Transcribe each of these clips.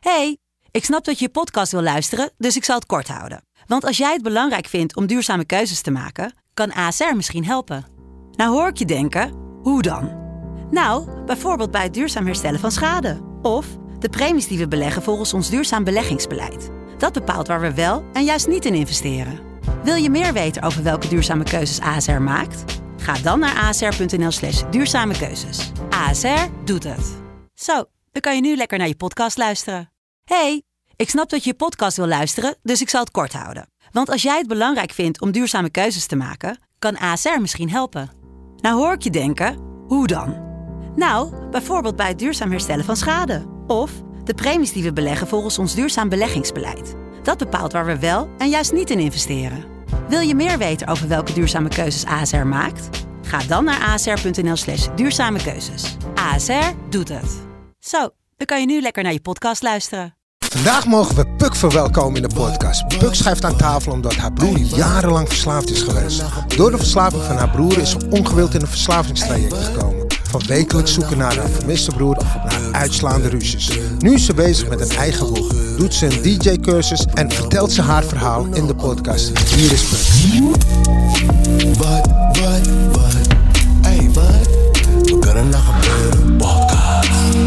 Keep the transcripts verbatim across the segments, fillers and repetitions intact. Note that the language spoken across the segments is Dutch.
Hey, ik snap dat je je podcast wil luisteren, dus ik zal het kort houden. Want als jij het belangrijk vindt om duurzame keuzes te maken, kan A S R misschien helpen. Nou hoor ik je denken, hoe dan? Nou, bijvoorbeeld bij het duurzaam herstellen van schade. Of de premies die we beleggen volgens ons duurzaam beleggingsbeleid. Dat bepaalt waar we wel en juist niet in investeren. Wil je meer weten over welke duurzame keuzes A S R maakt? Ga dan naar asr.nl slash duurzame keuzes. A S R doet het. Zo, dan kan je nu lekker naar je podcast luisteren. Hey, ik snap dat je je podcast wil luisteren, dus ik zal het kort houden. Want als jij het belangrijk vindt om duurzame keuzes te maken, kan A S R misschien helpen. Nou hoor ik je denken, hoe dan? Nou, bijvoorbeeld bij het duurzaam herstellen van schade. Of de premies die we beleggen volgens ons duurzaam beleggingsbeleid. Dat bepaalt waar we wel en juist niet in investeren. Wil je meer weten over welke duurzame keuzes A S R maakt? Ga dan naar asr.nl slash duurzame keuzes. A S R doet het. Zo, dan kan je nu lekker naar je podcast luisteren. Vandaag mogen we Puk verwelkomen in de podcast. Puk schuift aan tafel omdat haar broer jarenlang verslaafd is geweest. Door de verslaving van haar broer is ze ongewild in een verslavingstraject gekomen. Van wekelijks zoeken naar haar vermiste broer naar uitslaande ruzies. Nu is ze bezig met een eigen boek. Doet ze een D J-cursus en vertelt ze haar verhaal in de podcast. Hier is Puk. Wat, wat, wat? Hey, wat? We kunnen nog gebeuren. Podcast.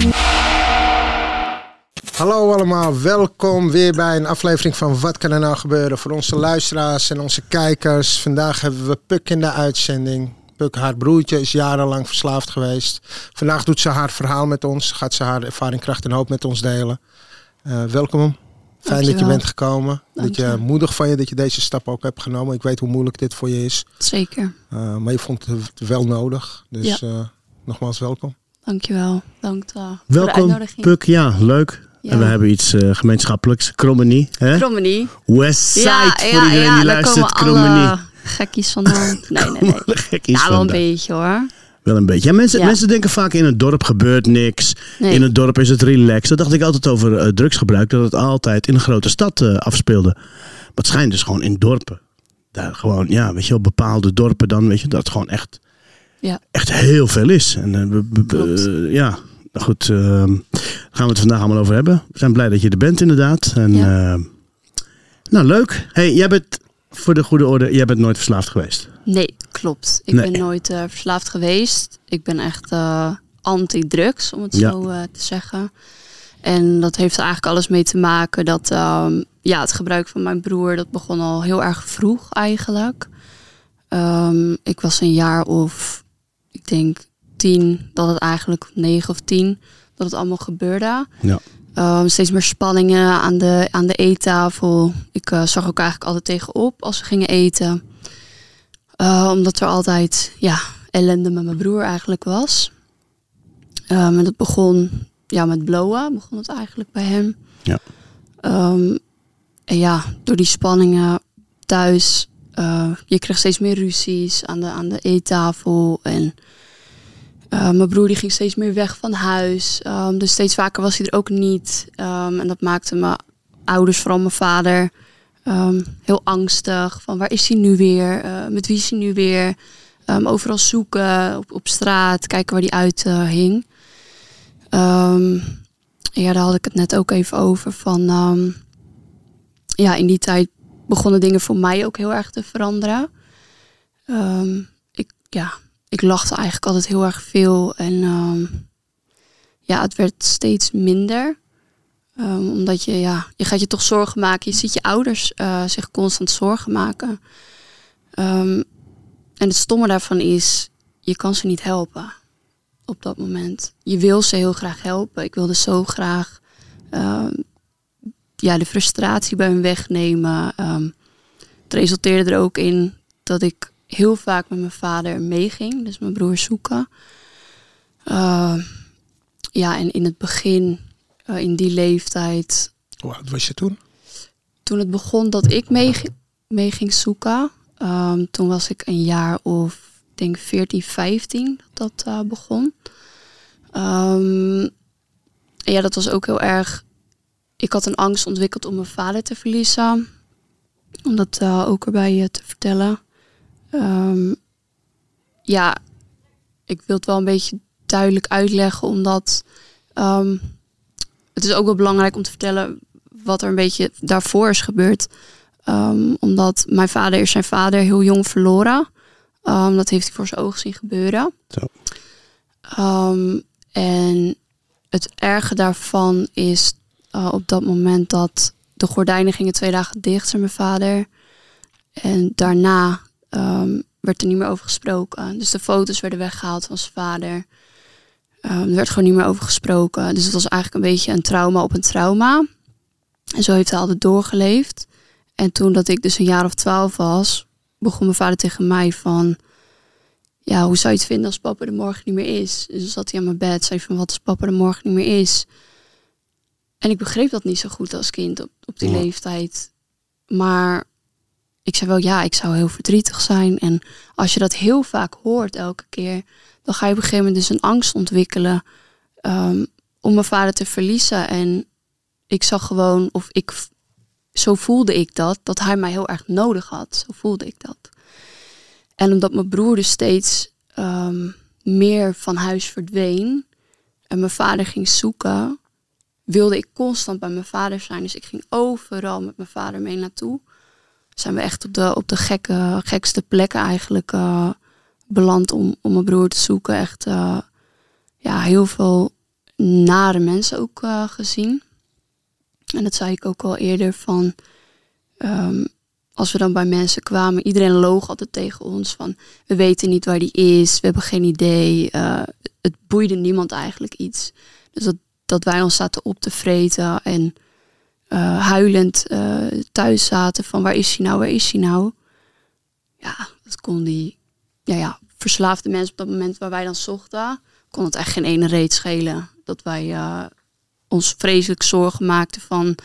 Hallo allemaal, welkom weer bij een aflevering van Wat kan er nou gebeuren voor onze luisteraars en onze kijkers. Vandaag hebben we Puk in de uitzending. Puk, haar broertje, is jarenlang verslaafd geweest. Vandaag doet ze haar verhaal met ons, gaat ze haar ervaring, kracht en hoop met ons delen. Uh, welkom. Fijn Dankjewel. Dat je bent gekomen. Dank dat je, je moedig van je dat je deze stap ook hebt genomen. Ik weet hoe moeilijk dit voor je is. Zeker. Uh, maar je vond het wel nodig. Dus ja. uh, nogmaals welkom. Dankjewel. Dank uh, voor welkom, de uitnodiging. Puk, ja, leuk. Ja. En we hebben iets uh, gemeenschappelijks. Krommenie. Krommenie. Westside, ja, voor ja, iedereen ja, die luistert. Krommenie. Gekkies vandaan. Nee, nee, nee. Gekkies ja, wel een vandaan. beetje hoor. Wel een beetje. Ja, mensen, ja. mensen denken vaak in het dorp gebeurt niks. Nee. In het dorp is het relaxed. Dat dacht ik altijd over uh, drugsgebruik. Dat het altijd in een grote stad uh, afspeelde. Maar het schijnt dus gewoon in dorpen. Daar gewoon, ja, weet je wel, bepaalde dorpen dan, weet je, dat het gewoon echt, ja. echt heel veel is. En uh, we, we, uh, ja, goed, uh, daar gaan we het vandaag allemaal over hebben. We zijn blij dat je er bent inderdaad. En, ja. uh, nou, leuk. Hey, jij bent, voor de goede orde, jij bent nooit verslaafd geweest. Nee, klopt. Ik nee. ben nooit uh, verslaafd geweest. Ik ben echt uh, anti-drugs, om het ja. zo uh, te zeggen. En dat heeft er eigenlijk alles mee te maken dat um, ja, het gebruik van mijn broer, dat begon al heel erg vroeg eigenlijk. Um, ik was een jaar of, ik denk tien, dat het eigenlijk negen of tien, dat het allemaal gebeurde. Ja. Um, steeds meer spanningen aan de, aan de eettafel. Ik uh, zag ook eigenlijk altijd tegenop als we gingen eten. Uh, omdat er altijd ja, ellende met mijn broer eigenlijk was. Um, en dat begon ja, met blowen, begon het eigenlijk bij hem. Ja. Um, en ja, door die spanningen thuis, uh, je kreeg steeds meer ruzies aan de, aan de eettafel. En uh, mijn broer die ging steeds meer weg van huis. Um, dus steeds vaker was hij er ook niet. Um, en dat maakte mijn ouders, vooral mijn vader, um, heel angstig. Van waar is hij nu weer? Uh, met wie is hij nu weer? Um, overal zoeken, op, op straat, kijken waar hij uit uh, hing. Um, ja, daar had ik het net ook even over. Van, um, ja, in die tijd begonnen dingen voor mij ook heel erg te veranderen. Um, ik, ja, ik lachte eigenlijk altijd heel erg veel. En um, ja, het werd steeds minder. Um, omdat je, ja, je gaat je toch zorgen maken. Je ziet je ouders uh, zich constant zorgen maken. Um, en het stomme daarvan is, je kan ze niet helpen. Op dat moment. Je wil ze heel graag helpen. Ik wilde zo graag uh, ja, de frustratie bij hem wegnemen. Um, het resulteerde er ook in dat ik heel vaak met mijn vader meeging. Dus mijn broer zoeken. Uh, ja, en in het begin, uh, in die leeftijd. Hoe oud was je toen? Toen het begon dat ik mee, mee ging zoeken. Um, toen was ik een jaar of, ik denk veertien, vijftien dat dat uh, begon. Um, ja, dat was ook heel erg. Ik had een angst ontwikkeld om mijn vader te verliezen. Om dat uh, ook erbij uh, te vertellen. Um, ja, ik wil het wel een beetje duidelijk uitleggen. Omdat um, het is ook wel belangrijk om te vertellen wat er een beetje daarvoor is gebeurd. Um, omdat mijn vader is zijn vader heel jong verloren. Um, dat heeft hij voor zijn ogen zien gebeuren. Zo. Um, en het erge daarvan is uh, op dat moment dat de gordijnen gingen twee dagen dicht, zei mijn vader. En daarna um, werd er niet meer over gesproken. Dus de foto's werden weggehaald van zijn vader. Um, er werd gewoon niet meer over gesproken. Dus het was eigenlijk een beetje een trauma op een trauma. En zo heeft hij altijd doorgeleefd. En toen dat ik dus een jaar of twaalf was, begon mijn vader tegen mij van, ja, hoe zou je het vinden als papa er morgen niet meer is? Dus dan zat hij aan mijn bed, zei van, wat als papa er morgen niet meer is? En ik begreep dat niet zo goed als kind op, op die ja. leeftijd. Maar ik zei wel, ja, ik zou heel verdrietig zijn. En als je dat heel vaak hoort elke keer, dan ga je op een gegeven moment dus een angst ontwikkelen um, om mijn vader te verliezen. En ik zag gewoon, of ik, zo voelde ik dat, dat hij mij heel erg nodig had. Zo voelde ik dat. En omdat mijn broer dus steeds um, meer van huis verdween en mijn vader ging zoeken, wilde ik constant bij mijn vader zijn. Dus ik ging overal met mijn vader mee naartoe. Zijn we echt op de, op de gekke, gekste plekken eigenlijk uh, beland om, om mijn broer te zoeken. Echt uh, ja, heel veel nare mensen ook uh, gezien. En dat zei ik ook al eerder van, um, als we dan bij mensen kwamen, iedereen loog altijd tegen ons van, we weten niet waar die is, we hebben geen idee. Uh, het boeide niemand eigenlijk iets. Dus dat, dat wij ons zaten op te vreten en uh, huilend uh, thuis zaten van, waar is hij nou, waar is hij nou? Ja, dat kon die, ja ja, verslaafde mensen op dat moment waar wij dan zochten, kon het echt geen ene reet schelen. Dat wij uh, ons vreselijk zorgen maakten van,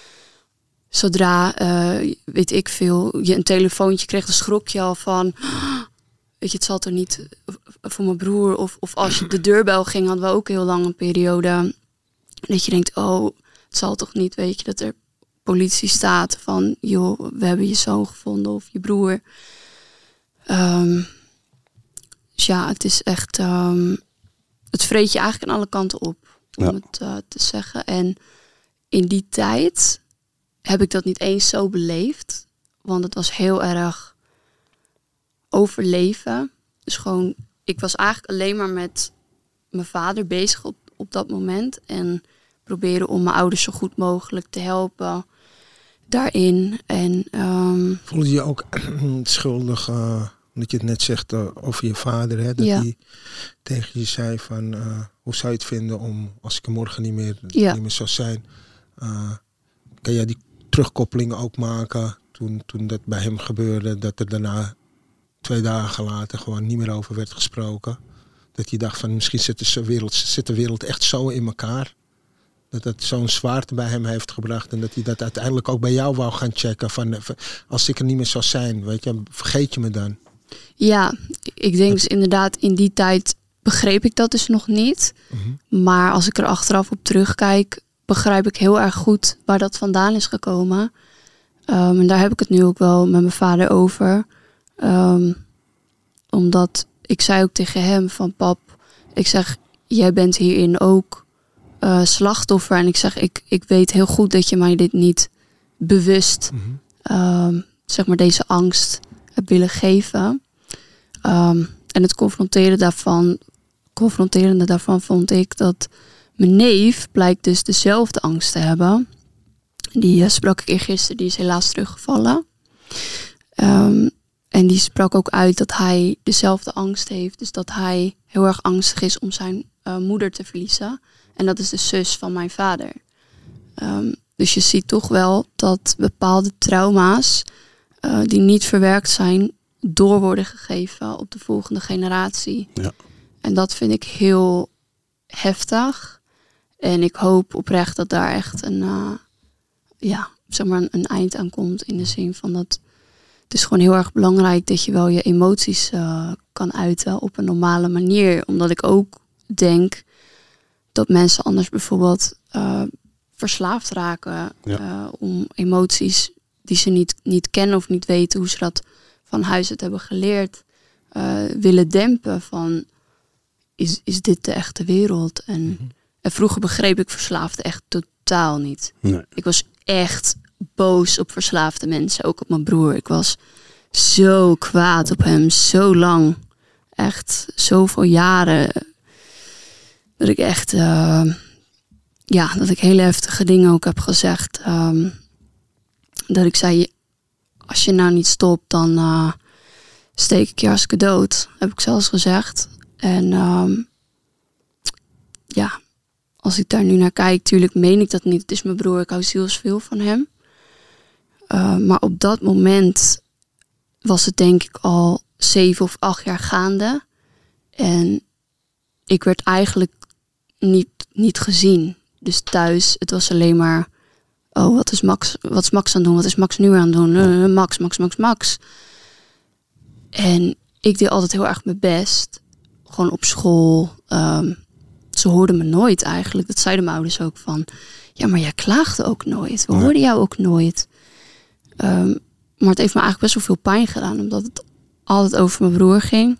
zodra, uh, weet ik veel, je een telefoontje kreeg, dan schrok je al van, weet je, het zal er niet voor mijn broer. Of, of als je de deurbel ging, hadden we ook heel lang een periode dat je denkt, oh, het zal toch niet, weet je, dat er politie staat van, joh, we hebben je zoon gevonden of je broer. Um, dus ja, het is echt, um, het vreet je eigenlijk aan alle kanten op, om ja. het uh, te zeggen. En in die tijd heb ik dat niet eens zo beleefd, want het was heel erg overleven. Dus gewoon, ik was eigenlijk alleen maar met mijn vader bezig op, op dat moment. En proberen om mijn ouders zo goed mogelijk te helpen daarin. En, um, voelde je ook schuldig, uh, omdat je het net zegt uh, over je vader, hè? Dat ja. hij tegen je zei van, uh, hoe zou je het vinden om, als ik er morgen niet meer, ja. niet meer zou zijn. Uh, kan jij die terugkoppeling ook maken toen, toen dat bij hem gebeurde, dat er daarna twee dagen later gewoon niet meer over werd gesproken? Dat je dacht van, misschien zit de wereld, zit de wereld echt zo in elkaar, dat het zo'n zwaarte bij hem heeft gebracht en dat hij dat uiteindelijk ook bij jou wou gaan checken van, als ik er niet meer zou zijn, weet je, vergeet je me dan? Ja, ik denk dus inderdaad, in die tijd begreep ik dat dus nog niet. Mm-hmm. Maar als ik er achteraf op terugkijk, begrijp ik heel erg goed waar dat vandaan is gekomen. Um, en daar heb ik het nu ook wel met mijn vader over. Um, omdat ik zei ook tegen hem van, pap, ik zeg, jij bent hierin ook uh, slachtoffer. En ik zeg, ik, ik weet heel goed dat je mij dit niet bewust, mm-hmm. um, zeg maar, deze angst hebt willen geven. Um, en het confronteren daarvan, confronterende daarvan vond ik dat mijn neef blijkt dus dezelfde angst te hebben. Die uh, sprak ik eergisteren, die is helaas teruggevallen. Um, en die sprak ook uit dat hij dezelfde angst heeft. Dus dat hij heel erg angstig is om zijn uh, moeder te verliezen. En dat is de zus van mijn vader. Um, dus je ziet toch wel dat bepaalde trauma's uh, die niet verwerkt zijn, door worden gegeven op de volgende generatie. Ja. En dat vind ik heel heftig. En ik hoop oprecht dat daar echt een, uh, ja, zeg maar een, een eind aan komt. In de zin van dat het is gewoon heel erg belangrijk dat je wel je emoties uh, kan uiten op een normale manier. Omdat ik ook denk dat mensen anders bijvoorbeeld uh, verslaafd raken ja. uh, om emoties die ze niet, niet kennen of niet weten hoe ze dat van huis uit hebben geleerd, uh, willen dempen van, is, is dit de echte wereld? En, mm-hmm. En vroeger begreep ik verslaafden echt totaal niet. Nee. Ik was echt boos op verslaafde mensen. Ook op mijn broer. Ik was zo kwaad op hem. Zo lang. Echt zoveel jaren. Dat ik echt... Uh, ja, dat ik hele heftige dingen ook heb gezegd. Um, dat ik zei... Als je nou niet stopt, dan uh, steek ik je hartstikke dood. Heb ik zelfs gezegd. En um, ja, als ik daar nu naar kijk, tuurlijk meen ik dat niet. Het is mijn broer, ik hou zielsveel van hem. Uh, maar op dat moment was het denk ik al zeven of acht jaar gaande. En ik werd eigenlijk niet, niet gezien. Dus thuis, het was alleen maar... Oh, wat is Max, wat is Max aan het doen? Wat is Max nu aan het doen? Uh, Max, Max, Max, Max. En ik deed altijd heel erg mijn best. Gewoon op school. Um, ze hoorden me nooit eigenlijk. Dat zeiden mijn ouders ook van... Ja, maar jij klaagde ook nooit. We Nee. hoorden jou ook nooit. Um, maar het heeft me eigenlijk best wel veel pijn gedaan. Omdat het altijd over mijn broer ging.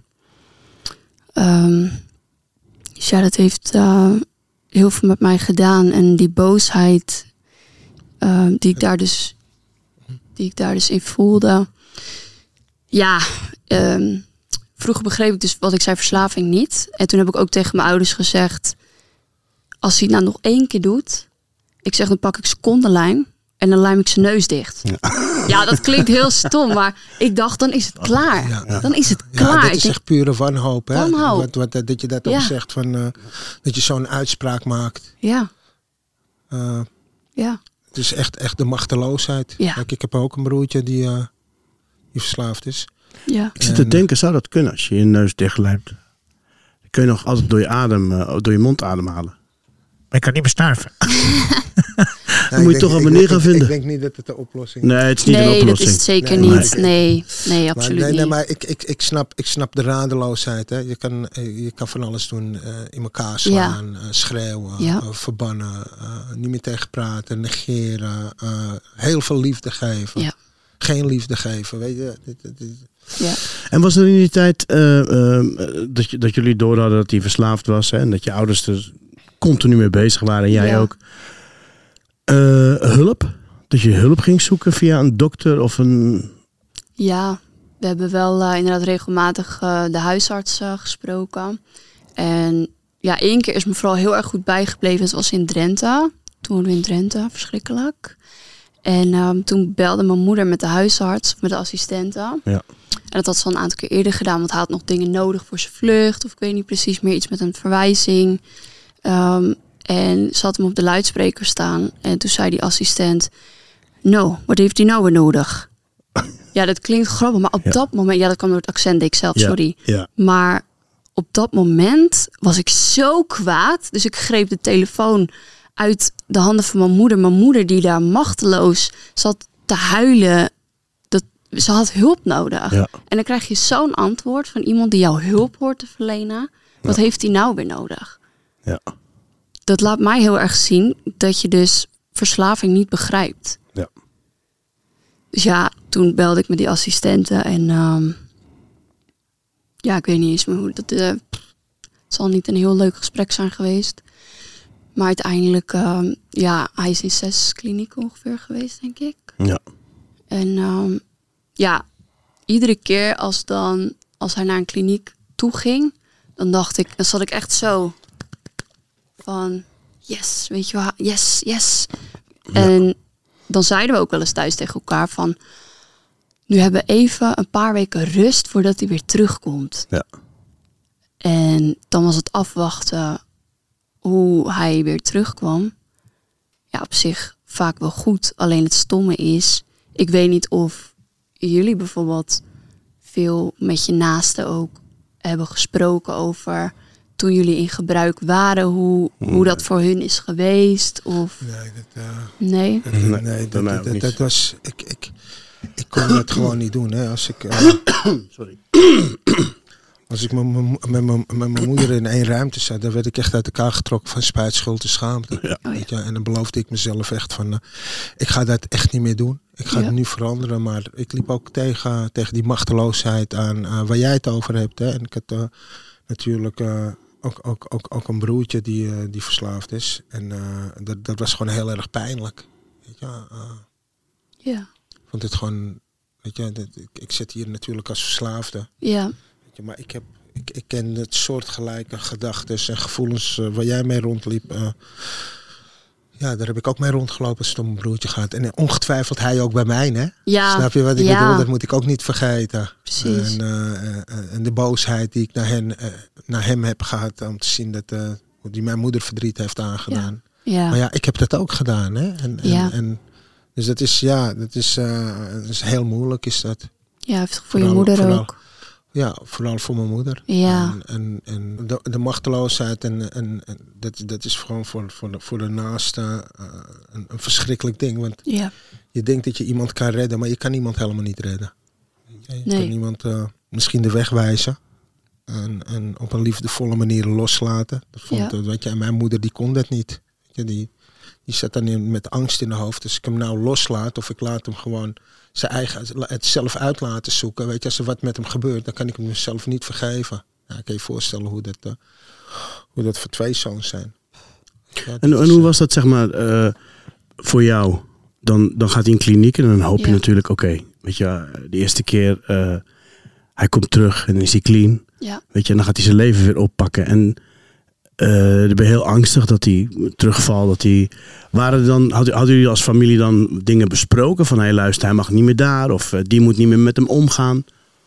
Um, dus ja, dat heeft uh, heel veel met mij gedaan. En die boosheid... Uh, die ik daar dus die ik daar dus in voelde. Ja, um, vroeger begreep ik dus wat ik zei verslaving niet. En toen heb ik ook tegen mijn ouders gezegd... als hij het nou nog één keer doet... ik zeg dan pak ik secondenlijm... en dan lijm ik zijn neus dicht. Ja, ja dat klinkt heel stom, maar ik dacht dan is het klaar. Ja, ja. Dan is het klaar. Ja, dat is echt pure wanhoop. Hè? Wanhoop. Wat, wat, dat je dat ook ja. zegt, van, uh, dat je zo'n uitspraak maakt. Ja. Uh, ja. Het is echt, echt de machteloosheid. Ja. Kijk, ik heb ook een broertje die, uh, die verslaafd is. Ja. Ik zit te denken, zou dat kunnen als je je neus dichtlijmt? Dan kun je nog altijd door je, adem, uh, door je mond ademhalen. Maar ik kan niet meer snuiven. Dan moet je toch een manier gaan vinden. Ik denk niet dat het de oplossing is. Nee, het is niet nee, een oplossing. dat is het zeker nee, niet. Nee, nee, absoluut maar, nee, niet. nee, maar ik, ik, ik, snap, ik snap de radeloosheid. Hè. Je, kan, je kan van alles doen. Uh, in elkaar slaan, ja. uh, schreeuwen, ja. uh, verbannen. Uh, niet meer tegen praten, negeren. Uh, heel veel liefde geven. Ja. Geen liefde geven. Weet je. Dit, dit, dit. Ja. En was er in die tijd uh, uh, dat, je, dat jullie door hadden dat hij verslaafd was. Hè, en dat je ouders er continu mee bezig waren. En jij ja. ook. Uh, hulp? Dat je hulp ging zoeken via een dokter of een... Ja, we hebben wel uh, inderdaad regelmatig uh, de huisarts uh, gesproken. En ja, één keer is me vooral heel erg goed bijgebleven. Het was in Drenthe. Toen woonden we in Drenthe, verschrikkelijk. En um, toen belde mijn moeder met de huisarts, of met de assistente. Ja. En dat had ze al een aantal keer eerder gedaan. Want hij had nog dingen nodig voor zijn vlucht. Of ik weet niet precies meer, iets met een verwijzing. Um, En ze had hem op de luidspreker staan. En toen zei die assistent... No, wat heeft hij nou weer nodig? Ja, dat klinkt grappig. Maar op ja. dat moment... Ja, dat kwam door het accent, ik zelf, ja. sorry. Ja. Maar op dat moment was ik zo kwaad. Dus ik greep de telefoon uit de handen van mijn moeder. Mijn moeder die daar machteloos zat te huilen. Dat, ze had hulp nodig. Ja. En dan krijg je zo'n antwoord van iemand die jou hulp hoort te verlenen. Wat ja. heeft hij nou weer nodig? Ja. Dat laat mij heel erg zien dat je dus verslaving niet begrijpt. Ja. Dus ja, toen belde ik met die assistenten en um, ja, ik weet niet eens meer hoe dat. Uh, het zal niet een heel leuk gesprek zijn geweest. Maar uiteindelijk, um, ja, hij is in zes klinieken ongeveer geweest, denk ik. Ja. En um, ja, iedere keer als dan, als hij naar een kliniek toe ging, dan dacht ik, dan zat ik echt zo. Van, yes, weet je wel, yes, yes. Ja. En dan zeiden we ook wel eens thuis tegen elkaar van... nu hebben we even een paar weken rust voordat hij weer terugkomt. Ja. En dan was het afwachten hoe hij weer terugkwam. Ja, op zich vaak wel goed. Alleen het stomme is, ik weet niet of jullie bijvoorbeeld veel met je naasten ook hebben gesproken over... toen jullie in gebruik waren, hoe, hoe dat voor hun is geweest? Of... Nee, dat, uh, nee? Dat, nee, nee, dat, dat, dat, dat was... Ik, ik, ik kon dat gewoon niet doen. Hè. Als ik, uh, Sorry. Als ik met mijn moeder in één ruimte zat, dan werd ik echt uit elkaar getrokken van spijt, schuld en schaamte. Ja. Weet je? En dan beloofde ik mezelf echt van, uh, ik ga dat echt niet meer doen. Ik ga ja. het nu veranderen, maar ik liep ook tegen, tegen die machteloosheid aan uh, waar jij het over hebt. Hè. En ik had uh, natuurlijk... Uh, ook, ook, ook, ook een broertje die, uh, die verslaafd is. En uh, dat, dat was gewoon heel erg pijnlijk. Weet je, uh, ja. Ik vond het gewoon, weet je, dat, ik, ik zit hier natuurlijk als verslaafde. Ja. Weet je, maar ik, heb, ik, ik ken het soortgelijke gedachten en gevoelens uh, waar jij mee rondliep. Uh, ja, daar heb ik ook mee rondgelopen als het om een broertje gaat. En ongetwijfeld hij ook bij mij, hè? Ja. Snap je wat ik ja. bedoel? Dat moet ik ook niet vergeten. Precies. En, uh, uh, en de boosheid die ik naar, hen, uh, naar hem heb gehad om te zien dat uh, die mijn moeder verdriet heeft aangedaan. Ja. Ja. Maar ja, ik heb dat ook gedaan, hè? En, en, ja. en, dus dat is, ja, dat is, uh, dat is heel moeilijk, is dat. Ja, voor vooral, je moeder vooral, ook. Ja, vooral voor mijn moeder. Ja. En, en, en de, de machteloosheid, en, en, en dat, dat is gewoon voor, voor, de, voor de naaste uh, een, een verschrikkelijk ding. Want Ja. je denkt dat je iemand kan redden, maar je kan iemand helemaal niet redden. Je Nee. kan iemand uh, misschien de weg wijzen. En, en op een liefdevolle manier loslaten. Dat vond, Ja. weet je, en mijn moeder die kon dat niet. Weet je, die, die zat dan in, met angst in de hoofd. Dus ik hem nou loslaat of ik laat hem gewoon zijn eigen, het zelf uit laten zoeken. Weet je, als er wat met hem gebeurt, dan kan ik hem mezelf niet vergeven. Ja, ik kan je voorstellen hoe dat, uh, hoe dat voor twee zoons zijn. Ja, En, is, en hoe was dat, zeg maar, uh, voor jou? Dan, dan gaat hij in kliniek en dan hoop je Ja. natuurlijk, oké, okay, weet je, de eerste keer, uh, hij komt terug en dan is hij clean. Ja. Weet je, en dan gaat hij zijn leven weer oppakken. En uh, dan ben je heel angstig dat hij terugvalt. Dat hij, waren er dan, hadden, hadden jullie als familie dan dingen besproken? Van, hé, hey, luister, hij mag niet meer daar. Of uh, die moet niet meer met hem omgaan.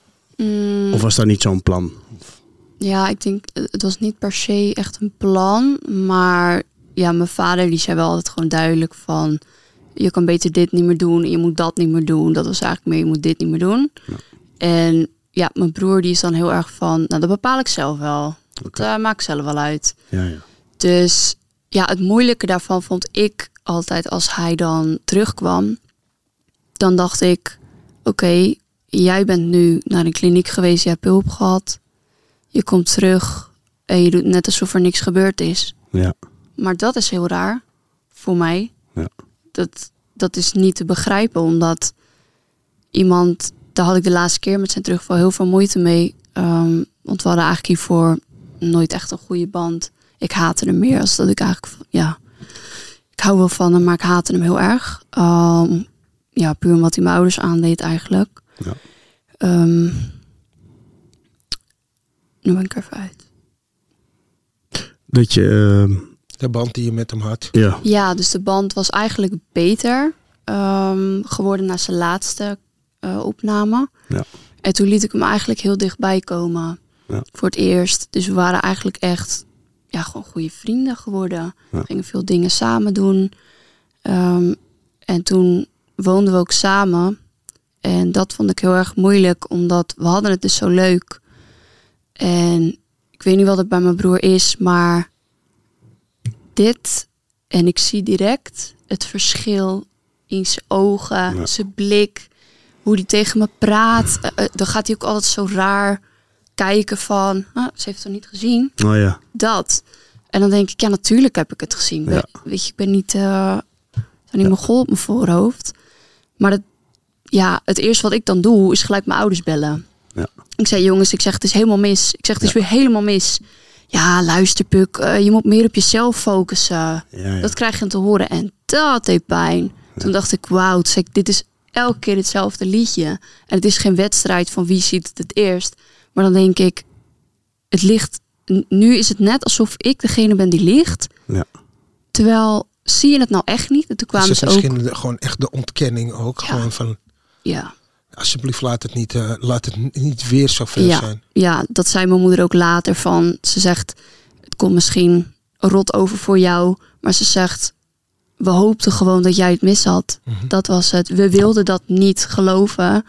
Mm. Of was daar niet zo'n plan? Ja, ik denk, het was niet per se echt een plan. Maar ja, mijn vader die zei wel altijd gewoon duidelijk van, je kan beter dit niet meer doen. Je moet dat niet meer doen. Dat was eigenlijk meer, je moet dit niet meer doen. Ja. En ja, mijn broer die is dan heel erg van, nou dat bepaal ik zelf wel. Dat Okay. uh, maak ik zelf wel uit. Ja, ja. Dus ja, het moeilijke daarvan vond ik altijd als hij dan terugkwam. Dan dacht ik, oké, okay, jij bent nu naar een kliniek geweest, je hebt hulp gehad. Je komt terug en je doet net alsof er niks gebeurd is. Ja. Maar dat is heel raar voor mij. Ja. Dat, dat is niet te begrijpen, omdat iemand, daar had ik de laatste keer met zijn terugval heel veel moeite mee. Um, want we hadden eigenlijk hiervoor nooit echt een goede band. Ik haatte hem meer als dat ik eigenlijk, ja, ik hou wel van hem, maar ik haatte hem heel erg. Um, ja, puur omdat hij mijn ouders aandeed eigenlijk. Ja. Um, nu ben ik er even uit. Dat je... Uh, de band die je met hem had. Ja. Ja, dus de band was eigenlijk beter um, geworden na zijn laatste uh, opname. Ja. En toen liet ik hem eigenlijk heel dichtbij komen. Ja. Voor het eerst. Dus we waren eigenlijk echt ja, gewoon goede vrienden geworden. Ja. We gingen veel dingen samen doen. Um, en toen woonden we ook samen. En dat vond ik heel erg moeilijk. Omdat we hadden het dus zo leuk. En ik weet niet wat het bij mijn broer is. Maar dit. En ik zie direct het verschil in zijn ogen. Ja. Zijn blik. Hoe hij tegen me praat. Uh, dan gaat hij ook altijd zo raar kijken van, ah, ze heeft het nog niet gezien. Oh ja. Dat. En dan denk ik, ja, natuurlijk heb ik het gezien. Ja. Weet je, ik ben niet, uh, niet mijn gol op mijn voorhoofd. Maar het, ja, het eerste wat ik dan doe, is gelijk mijn ouders bellen. Ja. Ik zei, jongens, ik zeg, het is helemaal mis. Ik zeg, het is Ja. weer helemaal mis. Ja, luister, Puk, uh, je moet meer op jezelf focussen. Ja, ja. Dat krijg je dan te horen. En dat deed pijn. Ja. Toen dacht ik, wauw, toen zei ik, dit is elke keer hetzelfde liedje. En het is geen wedstrijd van wie ziet het het eerst. Maar dan denk ik, het ligt, nu is het net alsof ik degene ben die ligt. Ja. Terwijl, zie je het nou echt niet? En toen kwamen Is het ze ook. misschien de, gewoon echt de ontkenning ook? Ja. Gewoon van, Ja. alsjeblieft laat het niet, uh, laat het niet weer zo ver Ja. zijn. Ja, dat zei mijn moeder ook later van. Ze zegt, het komt misschien rot over voor jou. Maar ze zegt, we hoopten gewoon dat jij het mis had. Mm-hmm. Dat was het. We wilden dat niet geloven.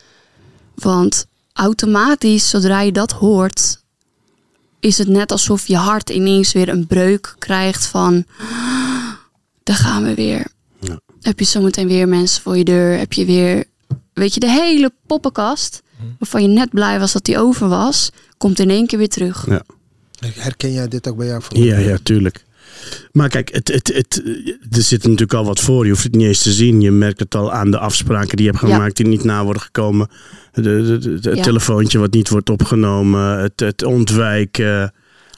Want automatisch, zodra je dat hoort, is het net alsof je hart ineens weer een breuk krijgt van, daar gaan we weer. Ja. Heb je zometeen weer mensen voor je deur? Heb je weer, weet je, de hele poppenkast, waarvan je net blij was dat die over was, komt in één keer weer terug. Ja. Herken jij dit ook bij jou? Ja, ja, tuurlijk. Maar kijk, het, het, het, er zit natuurlijk al wat voor. Je hoeft het niet eens te zien. Je merkt het al aan de afspraken die je hebt gemaakt, ja, die niet na worden gekomen. De, de, de, de, het ja. telefoontje wat niet wordt opgenomen. Het, het ontwijken.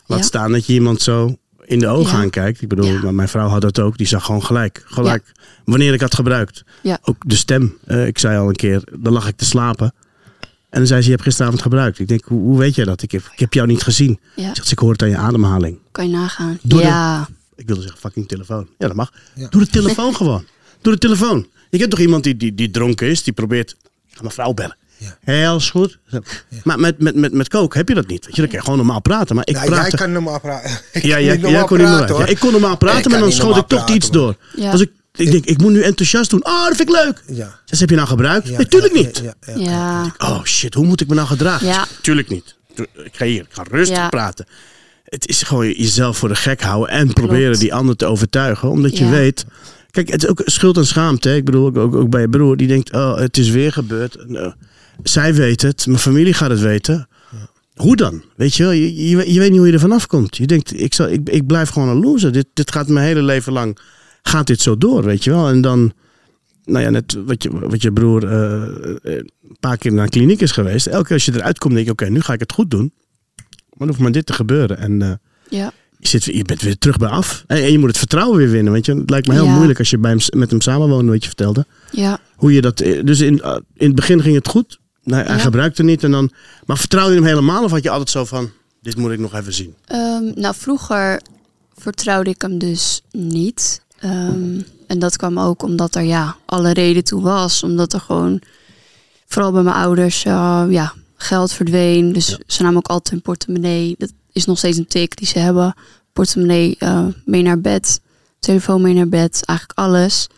Laat Ja. staan dat je iemand zo in de ogen Ja. aankijkt. Ik bedoel, Ja. maar mijn vrouw had dat ook. Die zag gewoon gelijk. Gelijk. Wanneer ik had gebruikt. Ja. Ook de stem. Uh, ik zei al een keer, dan lag ik te slapen. En dan zei ze, je hebt gisteravond gebruikt. Ik denk, hoe, hoe weet jij dat? Ik heb, ik heb jou niet gezien. Ja. Ik, ik hoor het aan je ademhaling. Kan je nagaan. Doe ja. Ik wilde zeggen, fucking telefoon. Ja, dat mag. Ja. Doe de telefoon gewoon. Doe de telefoon. Je kent toch iemand die, die, die dronken is, die probeert... Ik ga mijn vrouw bellen. Ja. Heel is goed. Ja. Maar met, met, met, met coke heb je dat niet. Weet je, dan kan je gewoon normaal praten. Maar ik Nou, praat... jij kan normaal praten. Ik Ja, kan jij, niet jij normaal kon niet praten, normaal. hoor. Ja, ik kon normaal praten, Ik maar kan dan niet schoot ik normaal toch iets praten, door. Ja. Als ik, ik denk, ik moet nu enthousiast doen. Oh, dat vind ik leuk. Ja. Zes, heb je nou gebruikt? Ja, Natuurlijk ja, niet. Ja, ja, ja. Ja. Oh shit, hoe moet ik me nou gedragen? Ja. Tuurlijk niet. Ik ga hier, ik ga rustig Ja. praten. Het is gewoon jezelf voor de gek houden en proberen die ander te overtuigen. Omdat je Ja. weet... Kijk, het is ook schuld en schaamte. Hè? Ik bedoel, ook, ook, ook bij je broer. Die denkt, oh, het is weer gebeurd. En, uh, zij weet het. Mijn familie gaat het weten. Ja. Hoe dan? Weet je wel? Je, je, je weet niet hoe je er vanaf komt. Je denkt, ik, zal, ik, ik blijf gewoon een loser. Dit, dit gaat mijn hele leven lang... Gaat dit zo door, weet je wel? En dan... Nou ja, net wat je, wat je broer uh, een paar keer naar een kliniek is geweest. Elke keer als je eruit komt, denk je, oké, okay, nu ga ik het goed doen. Maar dan hoeft maar dit te gebeuren. En uh, Ja. je, zit, je bent weer terug bij af. En, en je moet het vertrouwen weer winnen. Weet je? Het lijkt me heel Ja. moeilijk als je bij hem, met hem samenwoonde, wat je vertelde. Ja. Hoe je dat, dus in, uh, in het begin ging het goed. Nou, hij Ja. gebruikte niet. En dan, maar vertrouwde je hem helemaal? Of had je altijd zo van, dit moet ik nog even zien? Um, nou, vroeger vertrouwde ik hem dus niet. Um, en dat kwam ook omdat er ja, alle reden toe was. Omdat er gewoon, vooral bij mijn ouders, uh, ja, geld verdween. Dus ja. Ze namen ook altijd hun portemonnee. Dat is nog steeds een tik die ze hebben. Portemonnee uh, mee naar bed. Telefoon mee naar bed. Eigenlijk alles.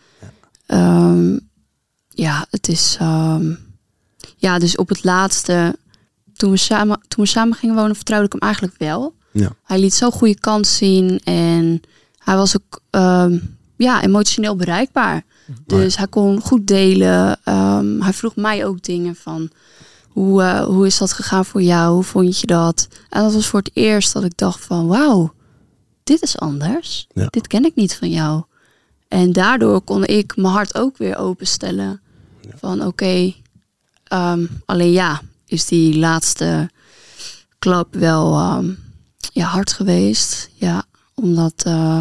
Ja, um, ja het is... Um, ja, dus op het laatste... Toen we, samen, toen we samen gingen wonen, vertrouwde ik hem eigenlijk wel. Ja. Hij liet zo'n goede kant zien. En hij was ook um, ja, emotioneel bereikbaar. Dus hij kon goed delen. Um, hij vroeg mij ook dingen van... Hoe, uh, hoe is dat gegaan voor jou? Hoe vond je dat? En dat was voor het eerst dat ik dacht van... Wauw, dit is anders. Ja. Dit ken ik niet van jou. En daardoor kon ik mijn hart ook weer openstellen. Ja. Van oké, okay, um, alleen ja, is die laatste klap wel um, ja, hard geweest. Ja, omdat... Uh,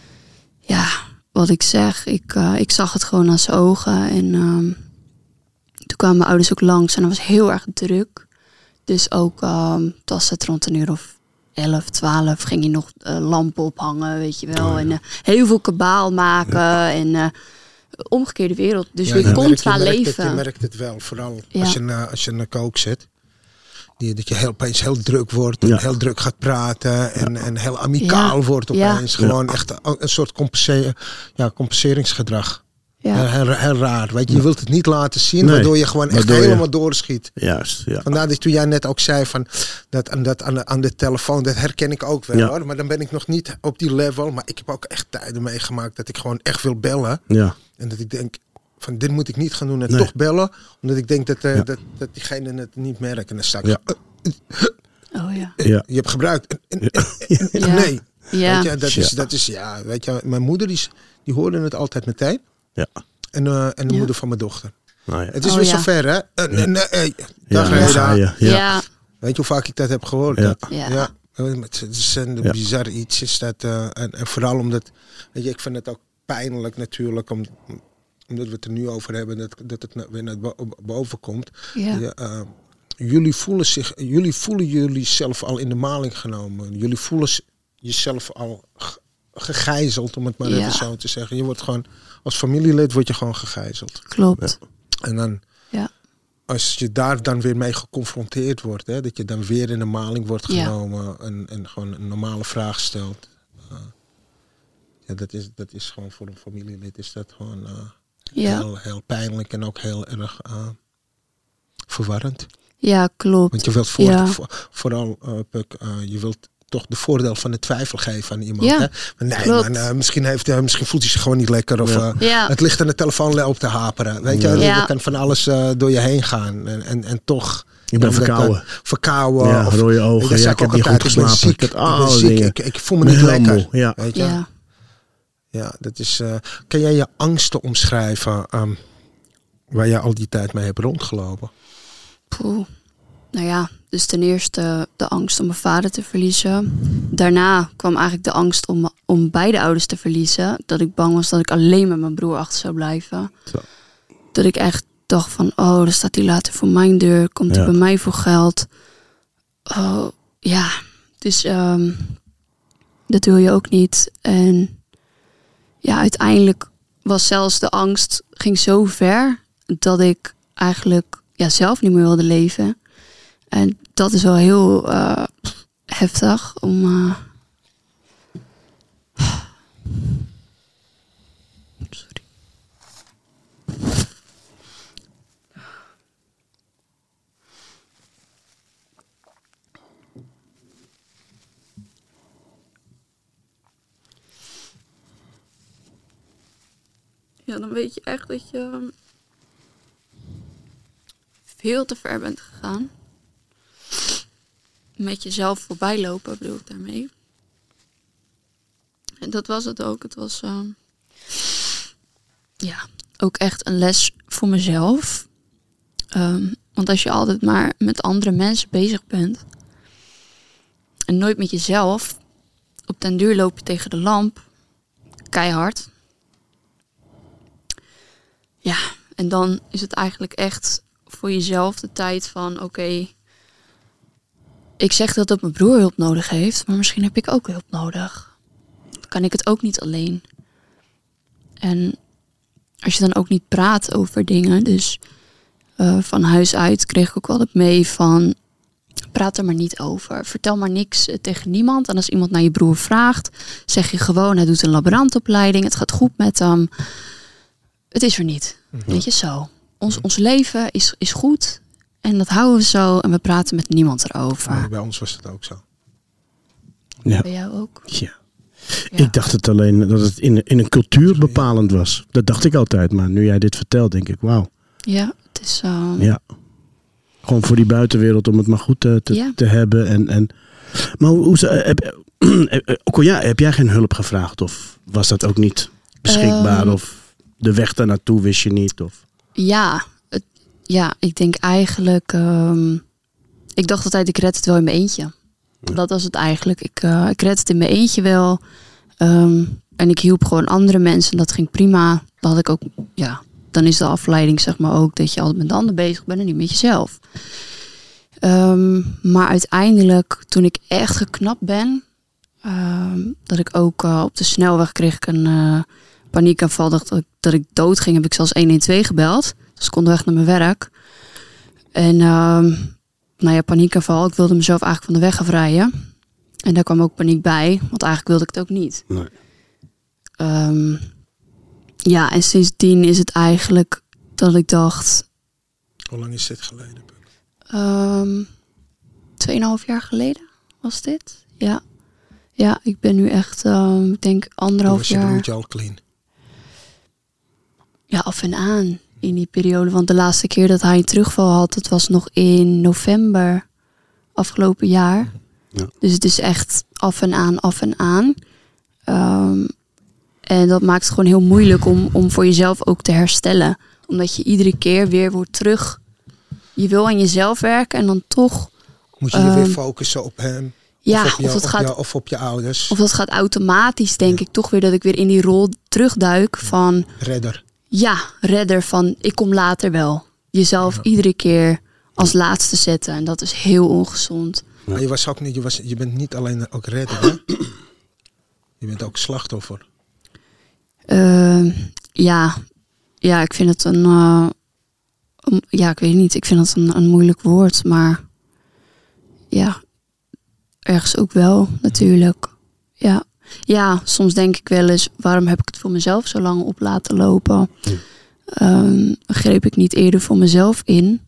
ja, wat ik zeg, ik, uh, ik zag het gewoon aan zijn ogen. En um, toen kwamen mijn ouders ook langs en dat was heel erg druk. Dus ook, um, het was het rond een uur of elf, twaalf, ging je nog uh, lampen ophangen, weet je wel. Oh, ja. En uh, heel veel kabaal maken ja. en uh, omgekeerde wereld. Dus ja, weer contra je leven. Het, je merkt het wel, vooral ja. als je uh, als je naar kook zit. Die, dat je heel, opeens heel druk wordt, ja. heel druk gaat praten en, ja. en heel amicaal ja. wordt opeens. Ja. Gewoon ja. echt een, een soort compense- ja, compenseringsgedrag. Ja. Heel, heel, heel raar. Weet je, je wilt het niet laten zien, nee. waardoor je gewoon echt waardoor helemaal je... doorschiet. Juist, ja. Vandaar dat toen jij net ook zei van dat, dat aan, de, aan de telefoon, dat herken ik ook wel ja. hoor. Maar dan ben ik nog niet op die level. Maar ik heb ook echt tijden meegemaakt dat ik gewoon echt wil bellen. Ja. En dat ik denk, van dit moet ik niet gaan doen en nee. toch bellen. Omdat ik denk dat, uh, ja. dat, dat diegene het niet merkt. En dan sta ik ja. uh, oh, ja. ja. Je hebt gebruikt. En, en, en, en, ja. Nee. Ja. Weet je, dat, is, dat is, ja, weet je, mijn moeder die, die hoorde het altijd meteen. Ja. En, uh, en de ja. moeder van mijn dochter. Nou ja. Het is oh, weer ja. zover, hè? Uh, ja. nee, hey, dag ja, Reda. Ja. Ja. ja. Weet je hoe vaak ik dat heb gehoord? Ja. Dat, ja. ja. Het is een ja. bizar iets. Is dat, uh, en, en vooral omdat, weet je, ik vind het ook pijnlijk natuurlijk, om, omdat we het er nu over hebben, dat, dat het weer naar boven komt. Ja. Ja, uh, jullie voelen zich, jullie voelen jullie zelf al in de maling genomen. Jullie voelen jezelf al gegijzeld, om het maar ja. even zo te zeggen. Je wordt gewoon, als familielid word je gewoon gegijzeld. Klopt. Ja. En dan, ja. als je daar dan weer mee geconfronteerd wordt, hè, dat je dan weer in de maling wordt genomen ja. en, en gewoon een normale vraag stelt. Uh, ja, dat is, dat is gewoon voor een familielid is dat gewoon uh, ja. heel, heel pijnlijk en ook heel erg uh, verwarrend. Ja, klopt. Want je wilt voor, ja. voor, vooral, uh, Puk, uh, je wilt toch de voordeel van de twijfel geven aan iemand. Ja, hè? Maar nee, man, uh, misschien, heeft, uh, misschien voelt hij zich gewoon niet lekker. Of ja. Uh, ja. het ligt aan de telefoon op te haperen. Weet je, ja. er kan van alles uh, door je heen gaan. En, en, en toch... Je bent verkouden. Dat, verkouden. Ja, of, rode ogen. Ja, ik heb niet goed geslapen. Ik ben ziek. Ik, ben ziek. Ik, ik voel me niet lekker. Ja. Weet je? Ja. Ja, dat is... Uh, kan jij je angsten omschrijven um, waar jij al die tijd mee hebt rondgelopen? Poeh. Nou ja, dus ten eerste de angst om mijn vader te verliezen. Daarna kwam eigenlijk de angst om, om beide ouders te verliezen. Dat ik bang was dat ik alleen met mijn broer achter zou blijven. Zo. Dat ik echt dacht van, oh, dan staat hij later voor mijn deur. Komt hij ja. bij mij voor geld. Oh, ja, dus um, dat wil je ook niet. En ja, uiteindelijk was zelfs de angst ging zo ver dat ik eigenlijk ja, zelf niet meer wilde leven. En dat is wel heel uh, heftig om... Uh... Sorry. Ja, dan weet je echt dat je veel te ver bent gegaan. Met jezelf voorbij lopen, bedoel ik daarmee. En dat was het ook. Het was uh, ja, ook echt een les voor mezelf. Um, want als je altijd maar met andere mensen bezig bent en nooit met jezelf, op den duur loop je tegen de lamp, keihard. Ja, en dan is het eigenlijk echt voor jezelf de tijd van, oké, okay, ik zeg dat dat mijn broer hulp nodig heeft, maar misschien heb ik ook hulp nodig. Kan ik het ook niet alleen? En als je dan ook niet praat over dingen, dus uh, van huis uit kreeg ik ook altijd mee van, praat er maar niet over. Vertel maar niks uh, tegen niemand. En als iemand naar je broer vraagt, zeg je gewoon, hij doet een laborantopleiding, het gaat goed met hem. Het is er niet. Mm-hmm. Weet je, zo. Ons, ons leven is, is goed. En dat houden we zo. En we praten met niemand erover. Ja, bij ons was het ook zo. Ja. Bij jou ook? Ja. Ja. Ik dacht het alleen dat het in, in een cultuur bepalend was. Dat dacht ik altijd. Maar nu jij dit vertelt, denk ik, wauw. Ja, het is... Uh... Ja. Gewoon voor die buitenwereld om het maar goed te, te, ja. te hebben. En, en... Maar hoe, hoe heb, ook, ja, heb jij geen hulp gevraagd? Of was dat ook niet beschikbaar? Um... Of de weg daar naartoe wist je niet? Of... Ja, het, ja, ik denk eigenlijk... Um, ik dacht altijd, ik red het wel in mijn eentje. Ja. Dat was het eigenlijk. Ik, uh, ik red het in mijn eentje wel. Um, en ik hielp gewoon andere mensen. Dat ging prima. Dan had ik ook... Ja, dan is de afleiding zeg maar ook dat je altijd met de ander bezig bent en niet met jezelf. Um, maar uiteindelijk, toen ik echt geknapt ben... Um, dat ik ook uh, op de snelweg kreeg ik een... Uh, paniekaanval, dacht ik dat ik dood ging, heb ik zelfs honderdtwaalf gebeld. Dus ik kon weg naar mijn werk. En um, nou ja, paniekaanval. Ik wilde mezelf eigenlijk van de weg afrijden. En daar kwam ook paniek bij, want eigenlijk wilde ik het ook niet. Nee. Um, ja, en sindsdien is het eigenlijk dat ik dacht... Hoe lang is dit geleden? Um, tweeënhalf jaar geleden was dit. Ja. Ja, ik ben nu echt, um, ik denk anderhalf jaar... Was je broertje al clean? Ja, af en aan in die periode. Want de laatste keer dat hij een terugval had, dat was nog in november afgelopen jaar. Ja. Dus het is echt af en aan, af en aan. Um, en dat maakt het gewoon heel moeilijk om, om voor jezelf ook te herstellen. Omdat je iedere keer weer wordt terug... Je wil aan jezelf werken en dan toch... Moet je je um, weer focussen op hem? Ja, of op, je, of, dat op, gaat, je, of op je ouders. Of dat gaat automatisch, denk ja. ik, toch weer dat ik weer in die rol terugduik van... Redder. Ja, redder van ik kom later wel. Jezelf ja. iedere keer als laatste zetten. En dat is heel ongezond. Maar je, was ook niet, je, was, je bent niet alleen ook redder, hè? Je bent ook slachtoffer. Uh, ja. ja, ik vind het een... Uh, um, ja, ik weet niet. Ik vind het een, een moeilijk woord. Maar ja... Ergens ook wel, natuurlijk. Ja. ja, soms denk ik wel eens... waarom heb ik het voor mezelf zo lang op laten lopen? Um, greep ik niet eerder voor mezelf in?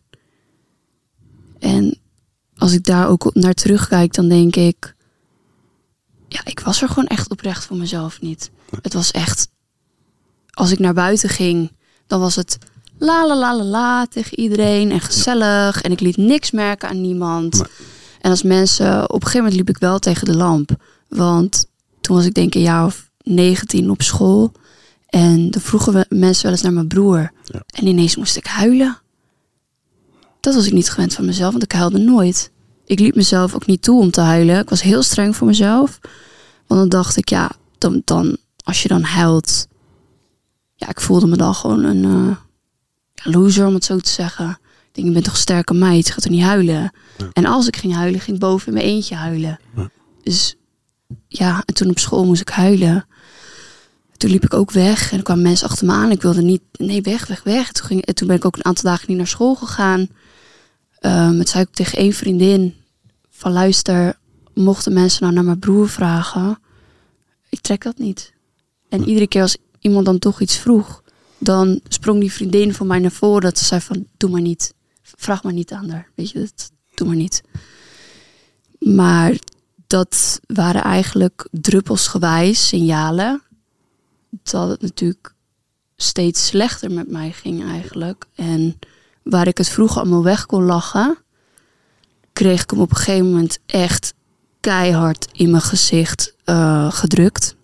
En als ik daar ook naar terugkijk... dan denk ik... ja, ik was er gewoon echt oprecht voor mezelf niet. Het was echt... als ik naar buiten ging... dan was het... la la la la la tegen iedereen... en gezellig. En ik liet niks merken aan niemand... Maar... En als mensen, op een gegeven moment liep ik wel tegen de lamp. Want toen was ik denk een jaar of negentien op school. En dan vroegen we mensen wel eens naar mijn broer. Ja. En ineens moest ik huilen. dat was ik niet gewend van mezelf, want ik huilde nooit. Ik liet mezelf ook niet toe om te huilen. Ik was heel streng voor mezelf. Want dan dacht ik, ja, dan, dan als je dan huilt... Ja, ik voelde me dan gewoon een uh, loser, om het zo te zeggen. Ik denk, je bent toch een sterke meid, je gaat er niet huilen. Ja. En als ik ging huilen, ging ik boven in mijn eentje huilen. Ja. Dus ja, en toen op school moest ik huilen. Toen liep ik ook weg en er kwamen mensen achter me aan. Ik wilde niet, nee, weg, weg, weg. Toen, ging, en toen ben ik ook een aantal dagen niet naar school gegaan. Um, het zei ik ook tegen één vriendin van luister, mochten mensen nou naar mijn broer vragen, ik trek dat niet. En iedere keer als iemand dan toch iets vroeg, dan sprong die vriendin van mij naar voren dat ze zei van, doe maar niet. Vraag maar niet aan haar. Weet je, dat, doe maar niet. Maar dat waren eigenlijk druppelsgewijs signalen dat het natuurlijk steeds slechter met mij ging eigenlijk. En waar ik het vroeger allemaal weg kon lachen, kreeg ik hem op een gegeven moment echt keihard in mijn gezicht uh, gedrukt.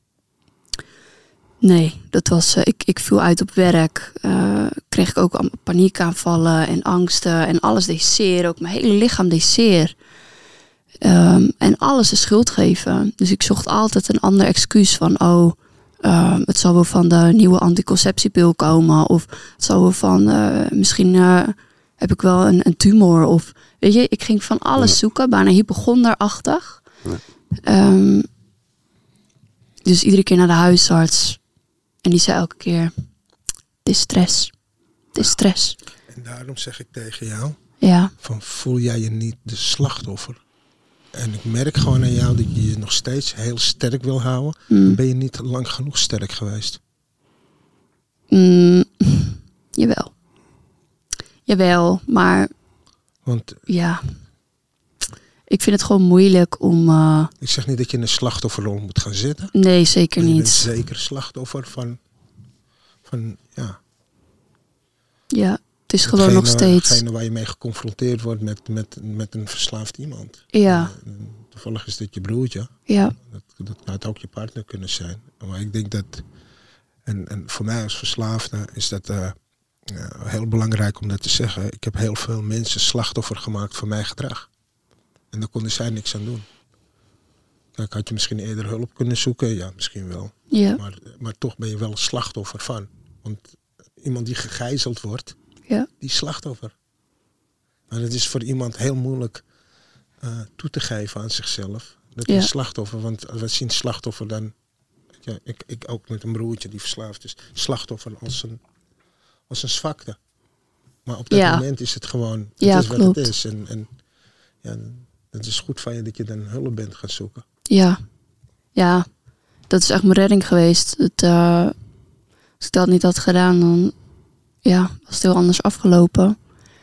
Nee, dat was, uh, ik, ik viel uit op werk. Uh, kreeg ik ook paniekaanvallen en angsten. En alles deed zeer. Ook mijn hele lichaam deed zeer. Um, en alles de schuld geven. Dus ik zocht altijd een ander excuus van... oh, uh, het zal wel van de nieuwe anticonceptiepil komen. Of het zal wel van... Uh, misschien uh, heb ik wel een, een tumor. Of weet je, ik ging van alles ja. zoeken. Bijna hypochonderachtig. Ja. Um, dus iedere keer naar de huisarts... En die zei elke keer, het is stress. Het is stress. En daarom zeg ik tegen jou, ja. van voel jij je niet de slachtoffer? En ik merk gewoon aan jou dat je je nog steeds heel sterk wil houden. Mm. Dan ben je niet lang genoeg sterk geweest. Mm, jawel. Jawel, maar Want, ja... Ik vind het gewoon moeilijk om... Uh... Ik zeg niet dat je in een slachtofferrol moet gaan zitten. Nee, zeker je niet. Je bent zeker slachtoffer van... van ja. Ja, het is gewoon nog steeds... Hetgene waar je mee geconfronteerd wordt met, met, met een verslaafd iemand. Ja. En toevallig is dit je broertje. Ja. Dat, dat had ook je partner kunnen zijn. Maar ik denk dat... En, en voor mij als verslaafde is dat... Uh, uh, heel belangrijk om dat te zeggen. Ik heb heel veel mensen slachtoffer gemaakt van mijn gedrag. En daar konden zij niks aan doen. Kijk, had je misschien eerder hulp kunnen zoeken? Ja, misschien wel. Ja. Maar, maar toch ben je wel een slachtoffer van. Want iemand die gegijzeld wordt, ja. die is slachtoffer. En het is voor iemand heel moeilijk uh, toe te geven aan zichzelf. Dat ja. is slachtoffer. Want als we zien slachtoffer dan... Ja, ik, ik ook met een broertje die verslaafd is. Slachtoffer als een, als een zwakte. Maar op dat ja. moment is het gewoon... Het ja, is wat klopt. het is. En, en ja... Het is goed van je dat je dan hulp bent gaan zoeken. Ja, ja, dat is echt mijn redding geweest. Het, uh, als ik dat niet had gedaan, dan ja, was het heel anders afgelopen.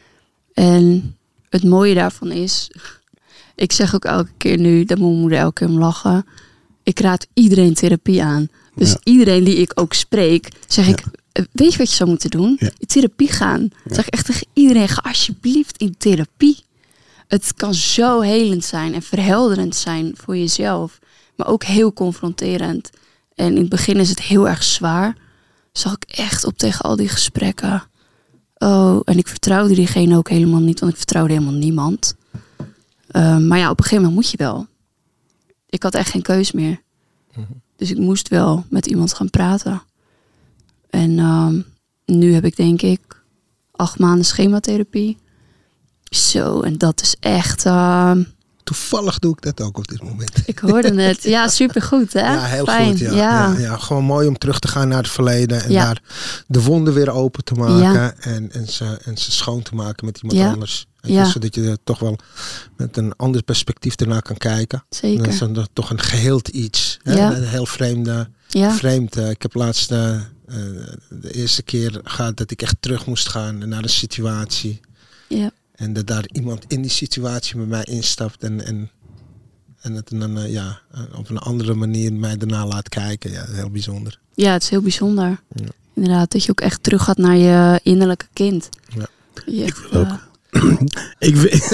En het mooie daarvan is, ik zeg ook elke keer nu, dat moet mijn moeder elke keer om lachen. Ik raad iedereen therapie aan. Dus ja. iedereen die ik ook spreek, zeg ja. ik, weet je wat je zou moeten doen? Ja. In therapie gaan. Ja. Zeg ik echt tegen iedereen, ga alsjeblieft in therapie. Het kan zo helend zijn en verhelderend zijn voor jezelf. Maar ook heel confronterend. En in het begin is het heel erg zwaar. Zag ik echt op tegen al die gesprekken. Oh, en ik vertrouwde diegene ook helemaal niet. Want ik vertrouwde helemaal niemand. Uh, maar ja, op een gegeven moment moet je wel. Ik had echt geen keus meer. Mm-hmm. Dus ik moest wel met iemand gaan praten. En um, nu heb ik denk ik acht maanden schematherapie. Zo, en dat is echt... Uh... Toevallig doe ik dat ook op dit moment. Ik hoorde het. Ja, supergoed, hè? Ja, heel Fijn. goed. Ja. Ja. Ja, ja, gewoon mooi om terug te gaan naar het verleden. En ja. daar de wonden weer open te maken. Ja. En, en, ze, en ze schoon te maken met iemand ja. anders. Ja. Dus, zodat je er toch wel met een ander perspectief ernaar kan kijken. Zeker. Dan is dan toch een geheeld iets. Hè? Ja. Een heel vreemde. Ja. Vreemd. Uh, ik heb laatst uh, uh, de eerste keer gehad dat ik echt terug moest gaan naar een situatie. Ja. En dat daar iemand in die situatie met mij instapt en, en, en het dan uh, ja, op een andere manier mij daarna laat kijken. Ja, heel bijzonder. Ja, het is heel bijzonder. Ja. Inderdaad, dat je ook echt terug gaat naar je innerlijke kind. Ja. Je, ik wil ook. Uh... ik wil...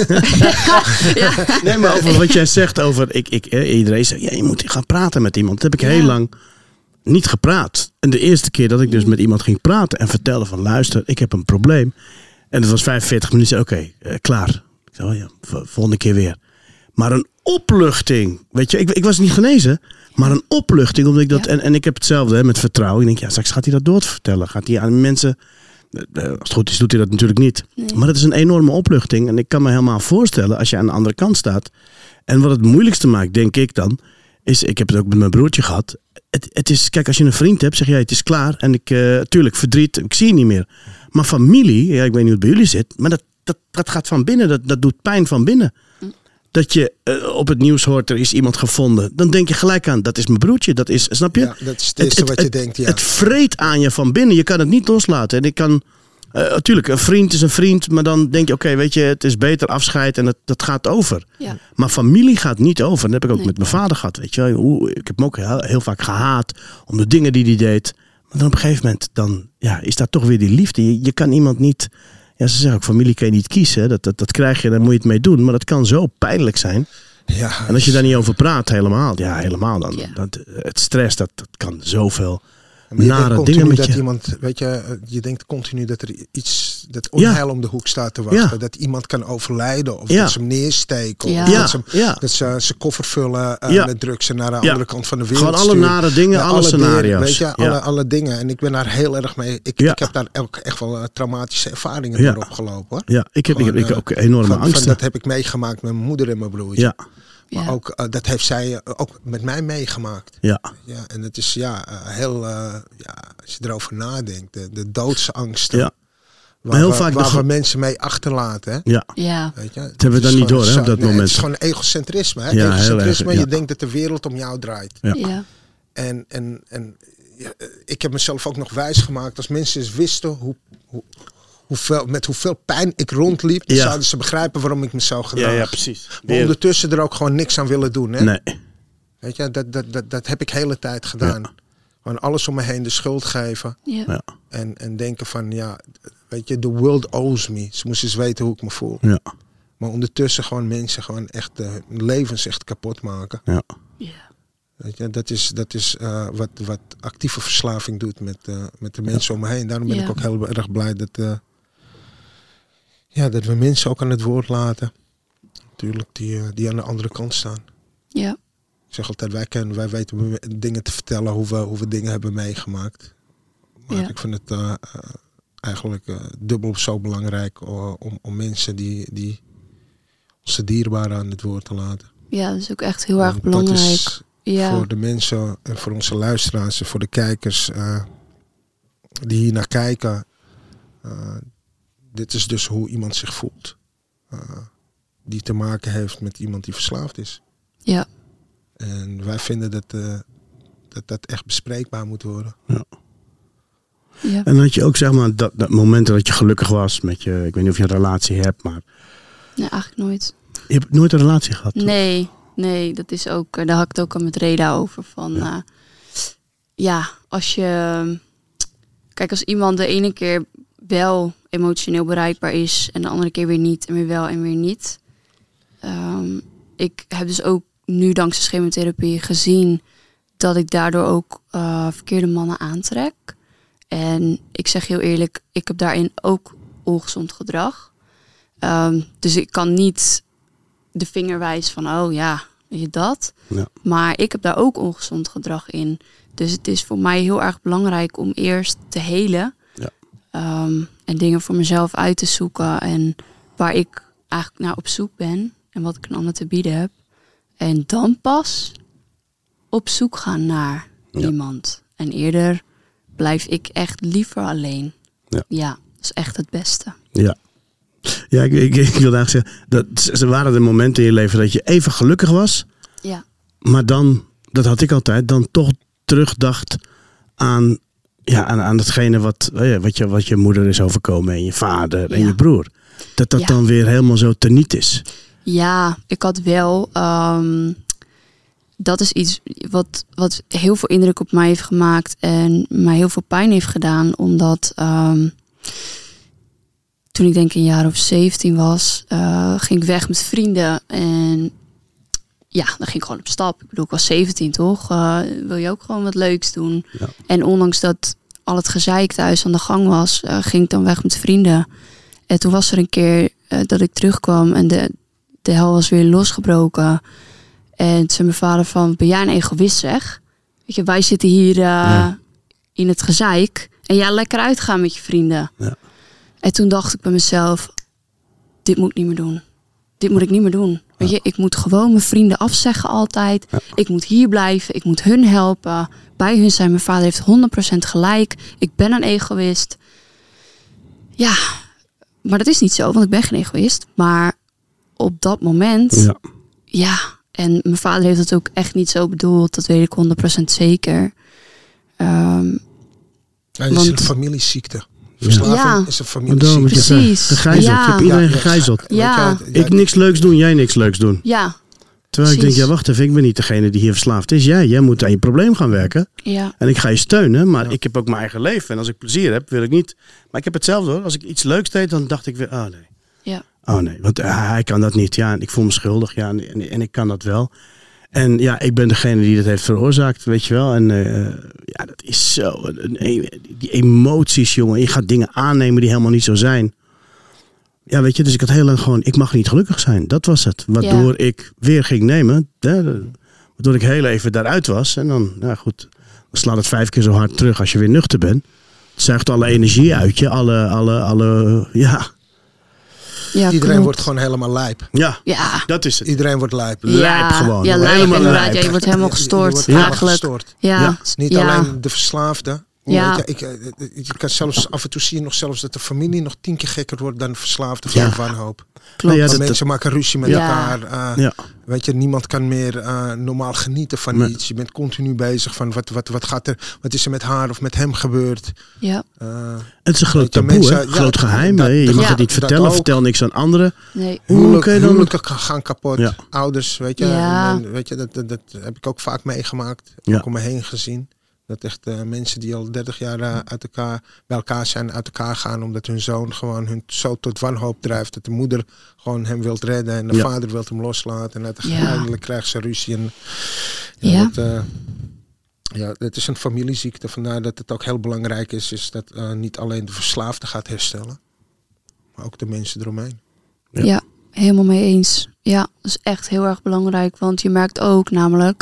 ja. Nee, maar over wat jij zegt over... Ik, ik, eh, iedereen zegt, ja, je moet gaan praten met iemand. Dat heb ik ja. heel lang niet gepraat. En de eerste keer dat ik dus met iemand ging praten en vertelde van... luister, ik heb een probleem... En het was vijfenveertig minuten. Oké, okay, uh, klaar. Ik zei, oh ja, volgende keer weer. Maar een opluchting. Weet je, ik, ik was niet genezen. Maar een opluchting. Omdat ik dat, ja. en, en ik heb hetzelfde hè, met vertrouwen. Ik denk, ja, straks gaat hij dat doorvertellen. Gaat hij aan mensen... Als het goed is, doet hij dat natuurlijk niet. Nee. Maar het is een enorme opluchting. En ik kan me helemaal voorstellen, als je aan de andere kant staat. En wat het moeilijkste maakt, denk ik dan, is, ik heb het ook met mijn broertje gehad. Het, het is, kijk, als je een vriend hebt, zeg jij, het is klaar. En ik, uh, tuurlijk, verdriet, ik zie je niet meer. Maar familie, ja, ik weet niet hoe het bij jullie zit. Maar dat, dat, dat gaat van binnen, dat, dat doet pijn van binnen. Dat je uh, op het nieuws hoort, er is iemand gevonden. Dan denk je gelijk aan, dat is mijn broertje. Dat is, snap je? Ja, dat is het eerste het, wat je het, denkt, ja. Het vreet aan je van binnen. Je kan het niet loslaten. En ik kan, uh, natuurlijk, een vriend is een vriend. Maar dan denk je, oké, okay, weet je, het is beter afscheid. En het, dat gaat over. Ja. Maar familie gaat niet over. Dat heb ik ook nee. met mijn vader gehad, weet je. Hoe, ik heb hem ook heel, heel vaak gehaat om de dingen die hij deed. Maar dan op een gegeven moment, dan ja, is daar toch weer die liefde. Je, je kan iemand niet... Ja, ze zeggen ook, familie kan je niet kiezen. Dat, dat, dat krijg je, dan moet je het mee doen. Maar dat kan zo pijnlijk zijn. Ja, en als je daar niet over praat, helemaal. Ja, helemaal dan. Ja. Dat, het stress, dat, dat kan zoveel nare dingen met dat je. Iemand, weet je, je denkt continu dat er iets, dat onheil ja. om de hoek staat te wachten. Ja. Dat iemand kan overlijden. Of ja. dat ze hem neersteken. Ja. Of ja. dat ze, ja. dat ze zijn koffer vullen uh, ja. met drugs en naar de ja. andere kant van de wereld Gewoon alle sturen. nare dingen, alle, alle scenario's. Dingen, weet je, ja. alle, alle dingen. En ik ben daar heel erg mee. Ik, ja. ik heb daar ook echt wel uh, traumatische ervaringen ja. door opgelopen. Hoor. Ja, ik heb, Gewoon, ik heb, ik heb ook enorme van, angsten. Van, dat heb ik meegemaakt met mijn moeder en mijn broertje. Ja. Maar ja. ook, uh, dat heeft zij uh, ook met mij meegemaakt. Ja. Ja, en het is ja, uh, heel, uh, ja, als je erover nadenkt, de, de doodsangsten. Ja. Waar, heel waar, vaak waar de... we mensen mee achterlaten. Hè? Ja. ja. Weet je? Dat hebben we dan niet door, hè, op dat nee, moment. Het is gewoon egocentrisme. Hè? Ja, egocentrisme, erg, ja. je denkt dat de wereld om jou draait. Ja. Ja. En, en, en ja, ik heb mezelf ook nog wijs gemaakt, als mensen eens wisten hoe... hoe Hoeveel, met hoeveel pijn ik rondliep, ja. zouden ze begrijpen waarom ik me zo gedraag. Ja, ja, precies. Maar ondertussen er ook gewoon niks aan willen doen. Hè? Nee. Weet je, dat, dat, dat, dat heb ik de hele tijd gedaan. Ja. Gewoon alles om me heen de schuld geven. Ja. Ja. En, en denken van, ja, weet je, the world owes me. Ze moesten eens weten hoe ik me voel. Ja. Maar ondertussen gewoon mensen gewoon echt uh, levens echt kapot maken. Ja. Ja. Weet je, dat is, dat is uh, wat, wat actieve verslaving doet met, uh, met de mensen ja. om me heen. Daarom ben ja. ik ook heel erg blij dat... Uh, Ja, dat we mensen ook aan het woord laten. Natuurlijk, die, uh, die aan de andere kant staan. Ja. Ik zeg altijd, wij, kunnen, wij weten dingen te vertellen hoe we, hoe we dingen hebben meegemaakt. Maar ja. ik vind het uh, uh, eigenlijk uh, dubbel zo belangrijk uh, om, om mensen die, die onze dierbaren aan het woord te laten. Ja, dat is ook echt heel en erg belangrijk. Dat is ja. voor de mensen en voor onze luisteraars en voor de kijkers uh, die hier naar kijken... Uh, Dit is dus hoe iemand zich voelt. Uh, die te maken heeft met iemand die verslaafd is. Ja. En wij vinden dat uh, dat, dat echt bespreekbaar moet worden. Ja. Ja. En had je ook zeg maar dat, dat moment dat je gelukkig was met je, ik weet niet of je een relatie hebt, maar... Nee, eigenlijk nooit. Je hebt nooit een relatie gehad? Toch? Nee, nee, dat is ook, daar had ik het ook al met Reda over. Van, ja. Uh, ja, als je... Kijk, als iemand de ene keer wel emotioneel bereikbaar is en de andere keer weer niet en weer wel en weer niet. Um, ik heb dus ook nu dankzij schematherapie gezien dat ik daardoor ook uh, verkeerde mannen aantrek. En ik zeg heel eerlijk, ik heb daarin ook ongezond gedrag. Um, dus ik kan niet de vinger wijzen van, oh ja, weet je dat. Ja. Maar ik heb daar ook ongezond gedrag in. Dus het is voor mij heel erg belangrijk om eerst te helen. Ja. Um, en dingen voor mezelf uit te zoeken. En waar ik eigenlijk naar op zoek ben. En wat ik een ander te bieden heb. En dan pas op zoek gaan naar ja. iemand. En eerder blijf ik echt liever alleen. Ja, ja dat is echt het beste. Ja. Ja, ik, ik, ik wilde eigenlijk zeggen, dat er waren de momenten in je leven dat je even gelukkig was. Ja. Maar dan, dat had ik altijd, dan toch terugdacht aan, ja, aan, aan datgene wat, wat, je, wat je moeder is overkomen en je vader en ja. je broer. Dat dat ja. dan weer helemaal zo teniet is. Ja, ik had wel, um, dat is iets wat, wat heel veel indruk op mij heeft gemaakt en mij heel veel pijn heeft gedaan. Omdat um, toen ik denk een jaar of zeventien was, uh, ging ik weg met vrienden en ja, dan ging ik gewoon op stap. Ik bedoel, ik was zeventien toch? Uh, wil je ook gewoon wat leuks doen? Ja. En ondanks dat al het gezeik thuis aan de gang was, uh, ging ik dan weg met vrienden. En toen was er een keer uh, dat ik terugkwam en de, de hel was weer losgebroken. En toen zei mijn vader van, ben jij een egoïst zeg? Weet je, wij zitten hier uh, ja. in het gezeik en jij lekker uitgaan met je vrienden. Ja. En toen dacht ik bij mezelf, dit moet ik niet meer doen. Dit moet ik niet meer doen. Weet je, ik moet gewoon mijn vrienden afzeggen altijd. Ja. Ik moet hier blijven. Ik moet hun helpen. Bij hun zijn. Mijn vader heeft honderd procent gelijk. Ik ben een egoïst. Ja, maar dat is niet zo, want ik ben geen egoïst. Maar op dat moment, ja. ja en mijn vader heeft het ook echt niet zo bedoeld. Dat weet ik honderd procent zeker. Um, ja, het is een familieziekte. Verslaving ja. is een familie. Precies. Gegijzeld. Ja. Je hebt iedereen gegijzeld. Ja. Ik niks leuks doen, jij niks leuks doen. Ja. Terwijl precies. ik denk, ja wacht even, ik ben niet degene die hier verslaafd is. Jij, jij moet aan je probleem gaan werken. Ja. En ik ga je steunen, maar ja. ik heb ook mijn eigen leven. En als ik plezier heb, wil ik niet. Maar ik heb hetzelfde hoor. Als ik iets leuks deed, dan dacht ik weer, oh nee. Ja. Oh nee, want uh, hij kan dat niet. Ja, en ik voel me schuldig. Ja, en, en, en ik kan dat wel. En ja, ik ben degene die dat heeft veroorzaakt, weet je wel. En uh, ja, dat is zo. Een, een, die emoties, jongen. Je gaat dingen aannemen die helemaal niet zo zijn. Ja, weet je, dus ik had heel lang gewoon, ik mag niet gelukkig zijn. Dat was het. Waardoor ja. ik weer ging nemen. Hè, waardoor ik heel even daaruit was. En dan, nou goed, dan slaat het vijf keer zo hard terug als je weer nuchter bent. Het zuigt alle energie uit je. Alle, alle, alle, ja... Ja, Iedereen klopt. wordt gewoon helemaal lijp. Ja, ja. dat is het. Iedereen wordt lijp. Ja. Lijp gewoon. Ja, lijp, helemaal lijp. lijp. Ja, je wordt helemaal gestoord. Je wordt ja. helemaal gestoord. Ja. Ja. Niet ja. alleen de verslaafde. Ja. Weet je, ik, ik kan zelfs, af en toe zie je nog zelfs dat de familie nog tien keer gekker wordt dan de verslaafde van ja. wanhoop. Klopt. Ja, dat, mensen dat, maken ruzie met ja. elkaar. Uh, ja. Weet je, niemand kan meer uh, normaal genieten van nee. iets. Je bent continu bezig van wat, wat, wat gaat er, wat is er met haar of met hem gebeurd. Ja. Uh, het is een groot taboe, mensen, ja, groot geheim. Dat, je mag ja, het niet vertellen, vertel niks aan anderen. Nee. Huwelijk, huwelijken gaan kapot. Ja. Ouders, weet je. Ja. En, weet je dat, dat, dat heb ik ook vaak meegemaakt. Ja. Ook om me heen gezien. Dat echt uh, mensen die al dertig jaar uh, uit elkaar, bij elkaar zijn, uit elkaar gaan. Omdat hun zoon gewoon hun zo tot wanhoop drijft. Dat de moeder gewoon hem wilt redden. En de ja. vader wil hem loslaten. En uiteindelijk ja. krijgt ze ruzie. En, ja, ja. Dat, uh, ja, het is een familieziekte. Vandaar dat het ook heel belangrijk is. Is dat uh, niet alleen de verslaafde gaat herstellen. Maar ook de mensen eromheen. Ja, ja helemaal mee eens. Ja, dat is echt heel erg belangrijk. Want je merkt ook namelijk...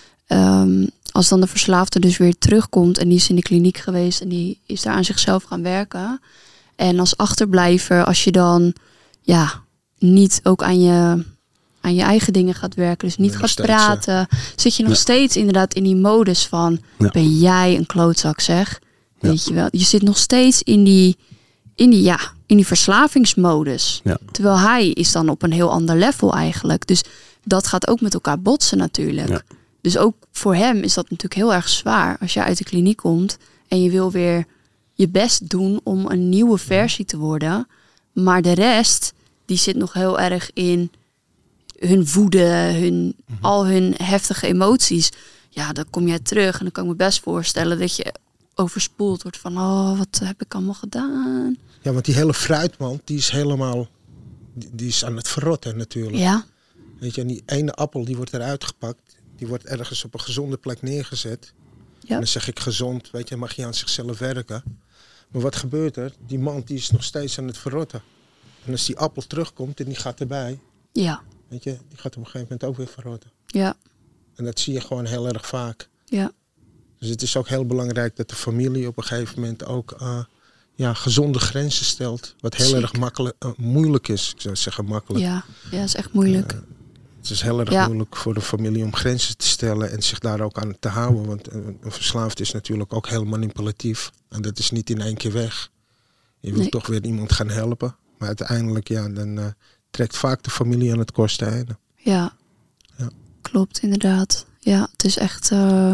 Um, als dan de verslaafde dus weer terugkomt en die is in de kliniek geweest en die is daar aan zichzelf gaan werken. En als achterblijver, als je dan ja niet ook aan je, aan je eigen dingen gaat werken, dus niet nee, gaat steeds, praten, ja. zit je nog ja. steeds inderdaad in die modus van, ja. ben jij een klootzak zeg? Ja. Weet je wel, je zit nog steeds in die, in die, ja, in die verslavingsmodus. Ja. Terwijl hij is dan op een heel ander level eigenlijk. Dus dat gaat ook met elkaar botsen natuurlijk. Ja. Dus ook voor hem is dat natuurlijk heel erg zwaar als je uit de kliniek komt en je wil weer je best doen om een nieuwe versie te worden. Maar de rest, die zit nog heel erg in hun woede, hun, mm-hmm. al hun heftige emoties. Ja, dan kom jij terug en dan kan ik me best voorstellen dat je overspoeld wordt van, oh, wat heb ik allemaal gedaan? Ja, want die hele fruitmand, die is helemaal, die, die is aan het verrotten natuurlijk. Ja. Weet je, en die ene appel, die wordt eruit gepakt. Die wordt ergens op een gezonde plek neergezet. Ja. En dan zeg ik gezond, weet je, mag je aan zichzelf werken. Maar wat gebeurt er? Die mand die is nog steeds aan het verrotten. En als die appel terugkomt en die gaat erbij. Ja. Weet je, die gaat op een gegeven moment ook weer verrotten. Ja. En dat zie je gewoon heel erg vaak. Ja. Dus het is ook heel belangrijk dat de familie op een gegeven moment ook uh, ja, gezonde grenzen stelt. Wat heel Zeker. erg makkelijk, uh, moeilijk is. Ik zou zeggen makkelijk. Ja, ja, dat is echt moeilijk. Uh, Het is heel erg ja. moeilijk voor de familie om grenzen te stellen en zich daar ook aan te houden. Want een verslaafd is natuurlijk ook heel manipulatief. En dat is niet in één keer weg. Je wilt nee. toch weer iemand gaan helpen. Maar uiteindelijk ja, dan uh, trekt vaak de familie aan het kortste einde. Ja. ja, klopt inderdaad. Ja, het is echt... Uh,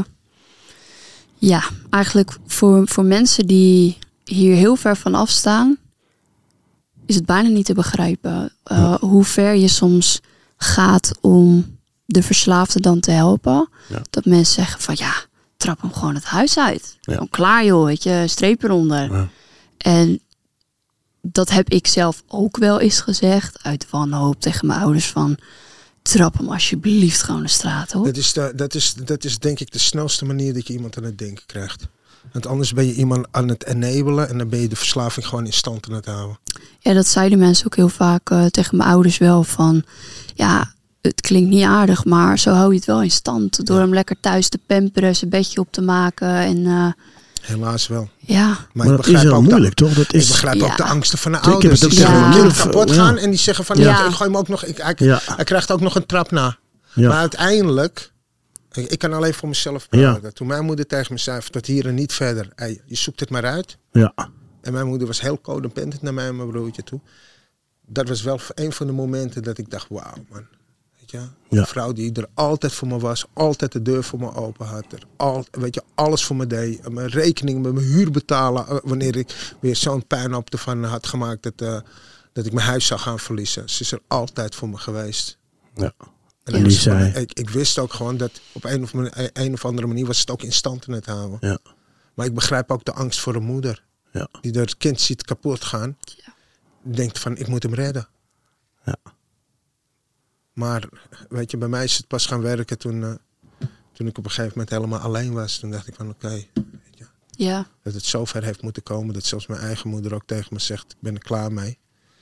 ja, eigenlijk voor, voor mensen die hier heel ver van afstaan... is het bijna niet te begrijpen uh, ja. hoe ver je soms... gaat om de verslaafde dan te helpen. Ja. Dat mensen zeggen van ja, trap hem gewoon het huis uit. Ja. Gewoon klaar joh, weet je, streep eronder. Ja. En dat heb ik zelf ook wel eens gezegd. Uit wanhoop tegen mijn ouders van... trap hem alsjeblieft gewoon de straat op. Dat is, de, dat, is, dat is denk ik de snelste manier dat je iemand aan het denken krijgt. Want anders ben je iemand aan het enabelen... en dan ben je de verslaving gewoon in stand aan het houden. Ja, dat zeiden mensen ook heel vaak uh, tegen mijn ouders wel van... Ja, het klinkt niet aardig, maar zo hou je het wel in stand. Door ja. hem lekker thuis te pamperen, zijn bedje op te maken. En, uh, Helaas wel. Ja. Maar, maar ik dat is heel moeilijk, de, toch? Dat is, ik begrijp ja. ook de angsten van de ik ouders. Die zeggen, ja. mijn kind kapot ja. gaan. En die zeggen van, ja. ik gooi hem ook nog... Ik, hij, ja. hij krijgt ook nog een trap na. Ja. Maar uiteindelijk... Ik, ik kan alleen voor mezelf praten. Ja. Toen mijn moeder tegen me zei, dat hier en niet verder. Hey, je zoekt het maar uit. Ja. En mijn moeder was heel codependent naar mij en mijn broertje toe. Dat was wel een van de momenten dat ik dacht, wauw man. Weet je? Ja. Een vrouw die er altijd voor me was. Altijd de deur voor me open had. Er al, weet je, alles voor me deed. Mijn rekening, mijn huur betalen. Wanneer ik weer zo'n puinhoop ervan had gemaakt dat, uh, dat ik mijn huis zou gaan verliezen. Ze is er altijd voor me geweest. Ja. En En die zei... ik, ik wist ook gewoon dat op een of, een of andere manier was het ook in stand in het houden. Ja. Maar ik begrijp ook de angst voor een moeder. Ja. Die het kind ziet kapot gaan. Ja. Denkt van, ik moet hem redden. Ja. Maar weet je, bij mij is het pas gaan werken toen, uh, toen ik op een gegeven moment helemaal alleen was. Toen dacht ik van, oké. Okay, ja. dat het zover heeft moeten komen. Dat zelfs mijn eigen moeder ook tegen me zegt, ik ben er klaar mee.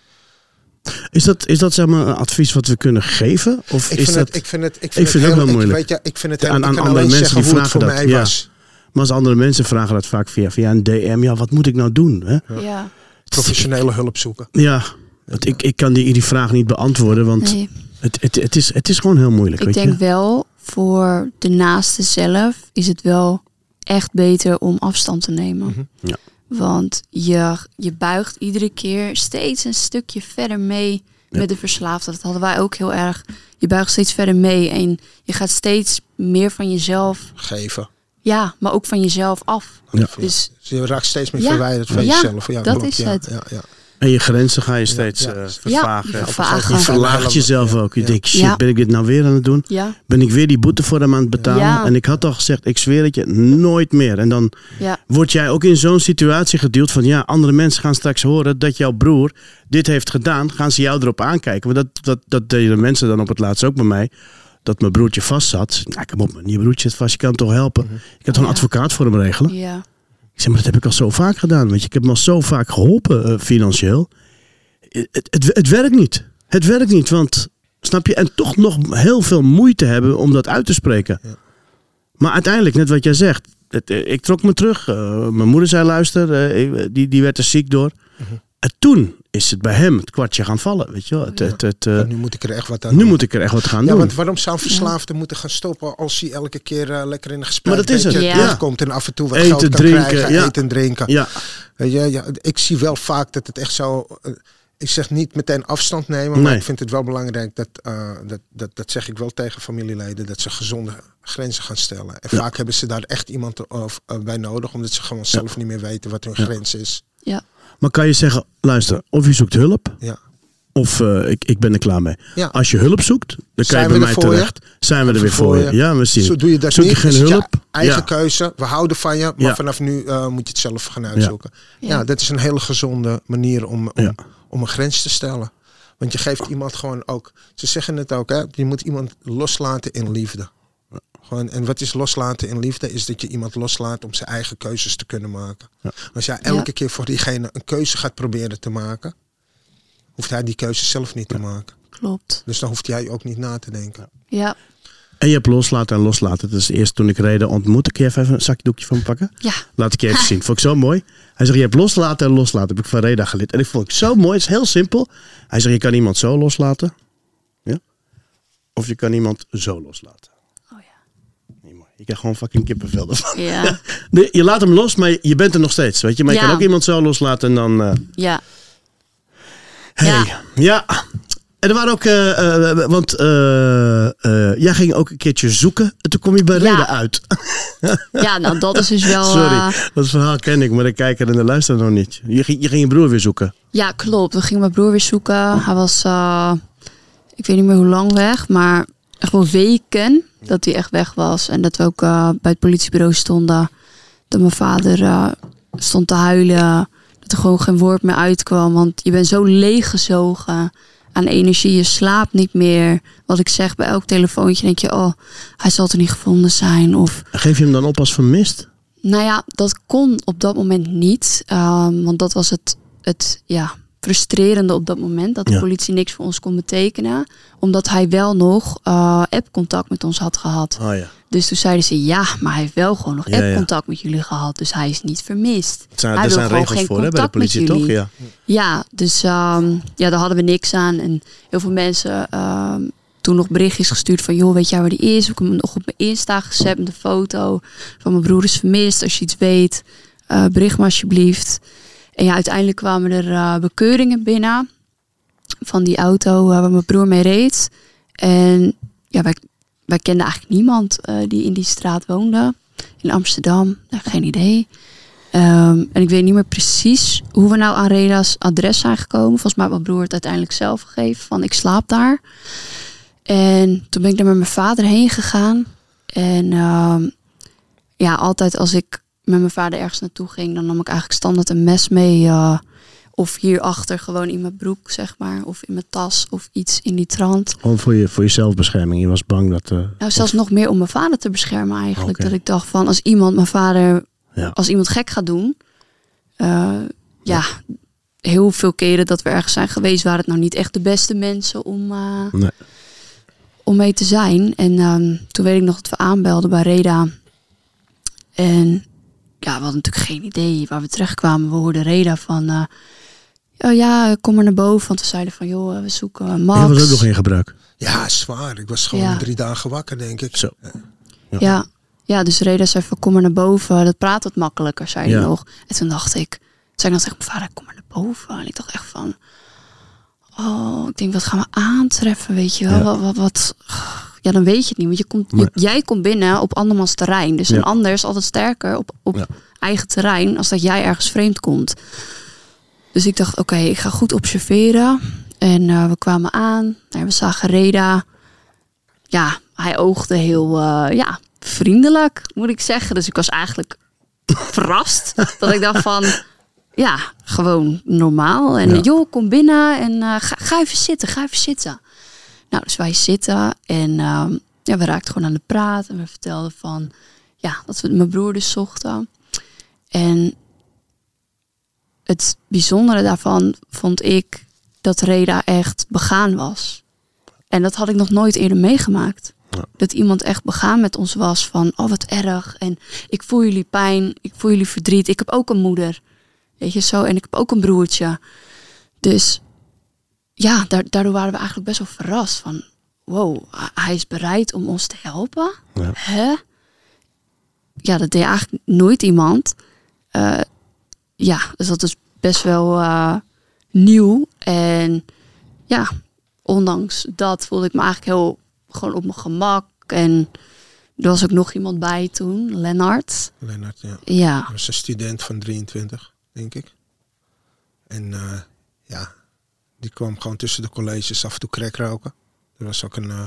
Is dat, is dat zeg maar een advies wat we kunnen geven? Of ik, is vind dat... het, ik vind het, ik vind ik vind het, het heel, ook wel moeilijk. Ik, weet je, ik vind het heel, aan, aan ik kan andere alleen mensen zeggen die hoe het vragen voor dat. mij Ja. was. Maar als andere mensen vragen dat vaak via, via een D M. Ja, wat moet ik nou doen? Hè? Ja. ja. Professionele hulp zoeken. Ja, want ik, ik kan die, die vraag niet beantwoorden. Want Nee. het, het, het, is, het is gewoon heel moeilijk. Ik weet denk je? wel, voor de naaste zelf is het wel echt beter om afstand te nemen. Mm-hmm. Ja. Want je, je buigt iedere keer steeds een stukje verder mee Ja. met de verslaafde. Dat hadden wij ook heel erg. Je buigt steeds verder mee en je gaat steeds meer van jezelf... Geven. Ja, maar ook van jezelf af. Ja. Dus Dus je raakt steeds meer Ja. verwijderd van Ja, jezelf. Ja, dat klopt. is ja, het. Ja, ja. En je grenzen ga je steeds Ja, ja, ja. vervagen. Ja, Of vervagen. je verlaagt jezelf ook. Je Ja. denkt, shit, Ja. ben ik dit nou weer aan het doen? ja, Ben ik weer die boete voor hem aan het betalen? Ja. En ik had al gezegd, ik zweer het je, nooit meer. En dan ja, word jij ook in zo'n situatie geduwd van... ja, andere mensen gaan straks horen dat jouw broer dit heeft gedaan. Gaan ze jou erop aankijken. Want dat, dat, dat deden de mensen dan op het laatst ook bij mij. Dat mijn broertje vast zat. Nou, kom op, man, je broertje zit vast, je kan hem toch helpen. Ik had toch een Ja. advocaat voor hem regelen. ja, Ik zeg, maar dat heb ik al zo vaak gedaan. Weet je. Ik heb hem al zo vaak geholpen uh, financieel. Het, het, het werkt niet. Het werkt niet, want snap je? En toch nog heel veel moeite hebben om dat uit te spreken. Ja. Maar uiteindelijk, net wat jij zegt. Het, ik trok me terug. Uh, mijn moeder zei, luister, uh, die, die werd er ziek door. Mm-hmm. En toen is het bij hem het kwartje gaan vallen. Weet je wel? Het, Ja. het, het, uh, Ja, nu moet ik er echt wat aan nu doen. moet ik er echt wat gaan Ja, doen. want waarom zou een verslaafde moeten gaan stoppen als hij elke keer uh, lekker in een gesprek Maar dat is het, ja. terugkomt en af en toe wat Eten, geld kan drinken, krijgen, ja. eten en drinken. Ja, Weet je, ja, ik zie wel vaak dat het echt zo... Uh, ik zeg niet meteen afstand nemen, maar Nee. ik vind het wel belangrijk dat, uh, dat, dat, dat zeg ik wel tegen familieleden, dat ze gezonde grenzen gaan stellen. En Ja. vaak hebben ze daar echt iemand uh, uh, bij nodig, omdat ze gewoon zelf niet meer weten wat hun Ja. grens is. ja, maar kan je zeggen, luister, of je zoekt hulp... Ja. Of uh, ik, ik ben er klaar mee. Ja. Als je hulp zoekt, dan Zijn kan je we bij er mij voor je? terecht. Zijn we er weer voor je. Ja, we zien. Zo doe je dat Zoek je niet. geen is het je hulp? eigen Ja. keuze. We houden van je, maar Ja. vanaf nu uh, moet je het zelf gaan uitzoeken. Ja. Ja. dat is een hele gezonde manier om, om, Ja. om een grens te stellen. Want je geeft iemand gewoon ook... Ze zeggen het ook, hè? Je moet iemand loslaten in liefde. Gewoon, en wat is loslaten in liefde? Is dat je iemand loslaat om zijn eigen keuzes te kunnen maken. Ja. Als jij elke Ja. keer voor diegene een keuze gaat proberen te maken... hoeft hij die keuze zelf niet te maken. klopt. Dus dan hoeft jij ook niet na te denken. Ja, En je hebt loslaten en loslaten. Dat is eerst toen ik Reda ontmoette. Kun je even een zakdoekje van me pakken? ja, Laat ik je even zien. Vond ik zo mooi. Hij zegt, je hebt loslaten en loslaten. Heb ik van Reda geleerd. En ik vond het zo mooi. Het is heel simpel. Hij zegt, je kan iemand zo loslaten. Ja? Of je kan iemand zo loslaten. oh ja, Niet mooi. Je krijgt gewoon fucking kippenvel ervan. ja, Nee, je laat hem los, maar je bent er nog steeds. Weet je? Maar je Ja. kan ook iemand zo loslaten en dan... Uh, ja, hey. Ja. Ja. En er waren ook... Uh, uh, want uh, uh, jij ging ook een keertje zoeken. En toen kom je bij Ja. Reda uit. ja, nou dat is dus wel... Sorry, uh, dat verhaal ken ik, maar de kijker en de luisteraar nog niet. Je ging, je ging je broer weer zoeken. ja, klopt. We gingen mijn broer weer zoeken. Hij was, uh, ik weet niet meer hoe lang weg, maar echt wel weken dat hij echt weg was. En dat we ook uh, bij het politiebureau stonden. Dat mijn vader uh, stond te huilen. Dat er gewoon geen woord meer uitkwam. Want je bent zo leeggezogen aan energie. Je slaapt niet meer. Wat ik zeg, bij elk telefoontje denk je... oh, hij zal er niet gevonden zijn. Of, Geef je hem dan op als vermist? nou ja, dat kon op dat moment niet. Um, want dat was het, het, ja, frustrerende op dat moment. Dat de Ja. politie niks voor ons kon betekenen. Omdat hij wel nog uh, app-contact met ons had gehad. Oh ja. Dus toen zeiden ze, ja, maar hij heeft wel gewoon nog Ja, ja. app-contact met jullie gehad. Dus hij is niet vermist. Het zijn, hij er wil zijn gewoon regels geen voor hè, bij de contact met politie, toch? jullie. Ja. Ja, dus um, ja, daar hadden we niks aan. En heel veel mensen um, toen nog berichtjes gestuurd van... joh, weet jij waar die is? Ik heb hem nog op mijn Insta gezet met een foto van mijn broer is vermist. Als je iets weet, uh, bericht me alsjeblieft. En ja, uiteindelijk kwamen er uh, bekeuringen binnen... van die auto uh, waar mijn broer mee reed. En ja, wij, wij kenden eigenlijk niemand uh, die in die straat woonde. In Amsterdam, nou, geen idee. Um, en ik weet niet meer precies hoe we nou aan Reda's adres zijn gekomen. Volgens mij had mijn broer het uiteindelijk zelf gegeven. Van ik slaap daar. En toen ben ik daar met mijn vader heen gegaan. En um, ja, altijd als ik met mijn vader ergens naartoe ging... dan nam ik eigenlijk standaard een mes mee... Uh, of hierachter gewoon in mijn broek, zeg maar. Of in mijn tas of iets in die trant. Gewoon voor, je, voor je zelfbescherming. Je was bang dat... Uh, nou, zelfs of... nog meer om mijn vader te beschermen eigenlijk. Okay. Dat ik dacht van, als iemand mijn vader... Ja. Als iemand gek gaat doen... Uh, ja, heel veel keren dat we ergens zijn geweest... waren het nou niet echt de beste mensen om, uh, nee. om mee te zijn. En um, toen weet ik nog dat we aanbelden bij Reda. En ja, we hadden natuurlijk geen idee waar we terechtkwamen. We hoorden Reda van... Uh, oh ja, kom maar naar boven. Want we zeiden van, joh, we zoeken Max. Je was ook nog in gebruik. Ja, zwaar. Ik was gewoon Ja. drie dagen wakker, denk ik. Zo. Ja. ja, ja, dus Reda zei van, kom maar naar boven. Dat praat wat makkelijker, zei hij Ja. nog. En toen dacht ik, toen zei ik dan tegen mijn vader, kom maar naar boven. En ik dacht echt van, oh, ik denk, wat gaan we aantreffen, weet je wel? Ja. Wat, wat, wat, ja, dan weet je het niet. Want je komt, Maar- je- jij komt binnen op andermans terrein. Dus Ja. een ander is altijd sterker op, op Ja. eigen terrein... als dat jij ergens vreemd komt. Dus ik dacht, oké, okay, ik ga goed observeren. En uh, we kwamen aan. En we zagen Reda. Ja, hij oogde heel uh, ja, vriendelijk, moet ik zeggen. Dus ik was eigenlijk verrast. Dat ik dacht van, ja, gewoon normaal. En Ja. joh, kom binnen en uh, ga, ga even zitten, ga even zitten. Nou, dus wij zitten en uh, ja, we raakten gewoon aan de praat. En we vertelden van, ja, dat we mijn broer dus zochten. En het bijzondere daarvan vond ik dat Reda echt begaan was. En dat had ik nog nooit eerder meegemaakt. Ja. Dat iemand echt begaan met ons was van, oh wat erg. En ik voel jullie pijn, ik voel jullie verdriet. Ik heb ook een moeder, weet je zo. En ik heb ook een broertje. Dus ja, daardoor waren we eigenlijk best wel verrast van, wow, hij is bereid om ons te helpen. Ja. Hè? Ja, dat deed eigenlijk nooit iemand. Uh, ja, dus dat is best wel uh, nieuw. En ja, ondanks dat voelde ik me eigenlijk heel gewoon op mijn gemak. En er was ook nog iemand bij toen, Lennart. Lennart, ja. Ja. Hij was een student van drieëntwintig, denk ik. En uh, ja, die kwam gewoon tussen de colleges af en toe crack roken. Er was ook een, uh,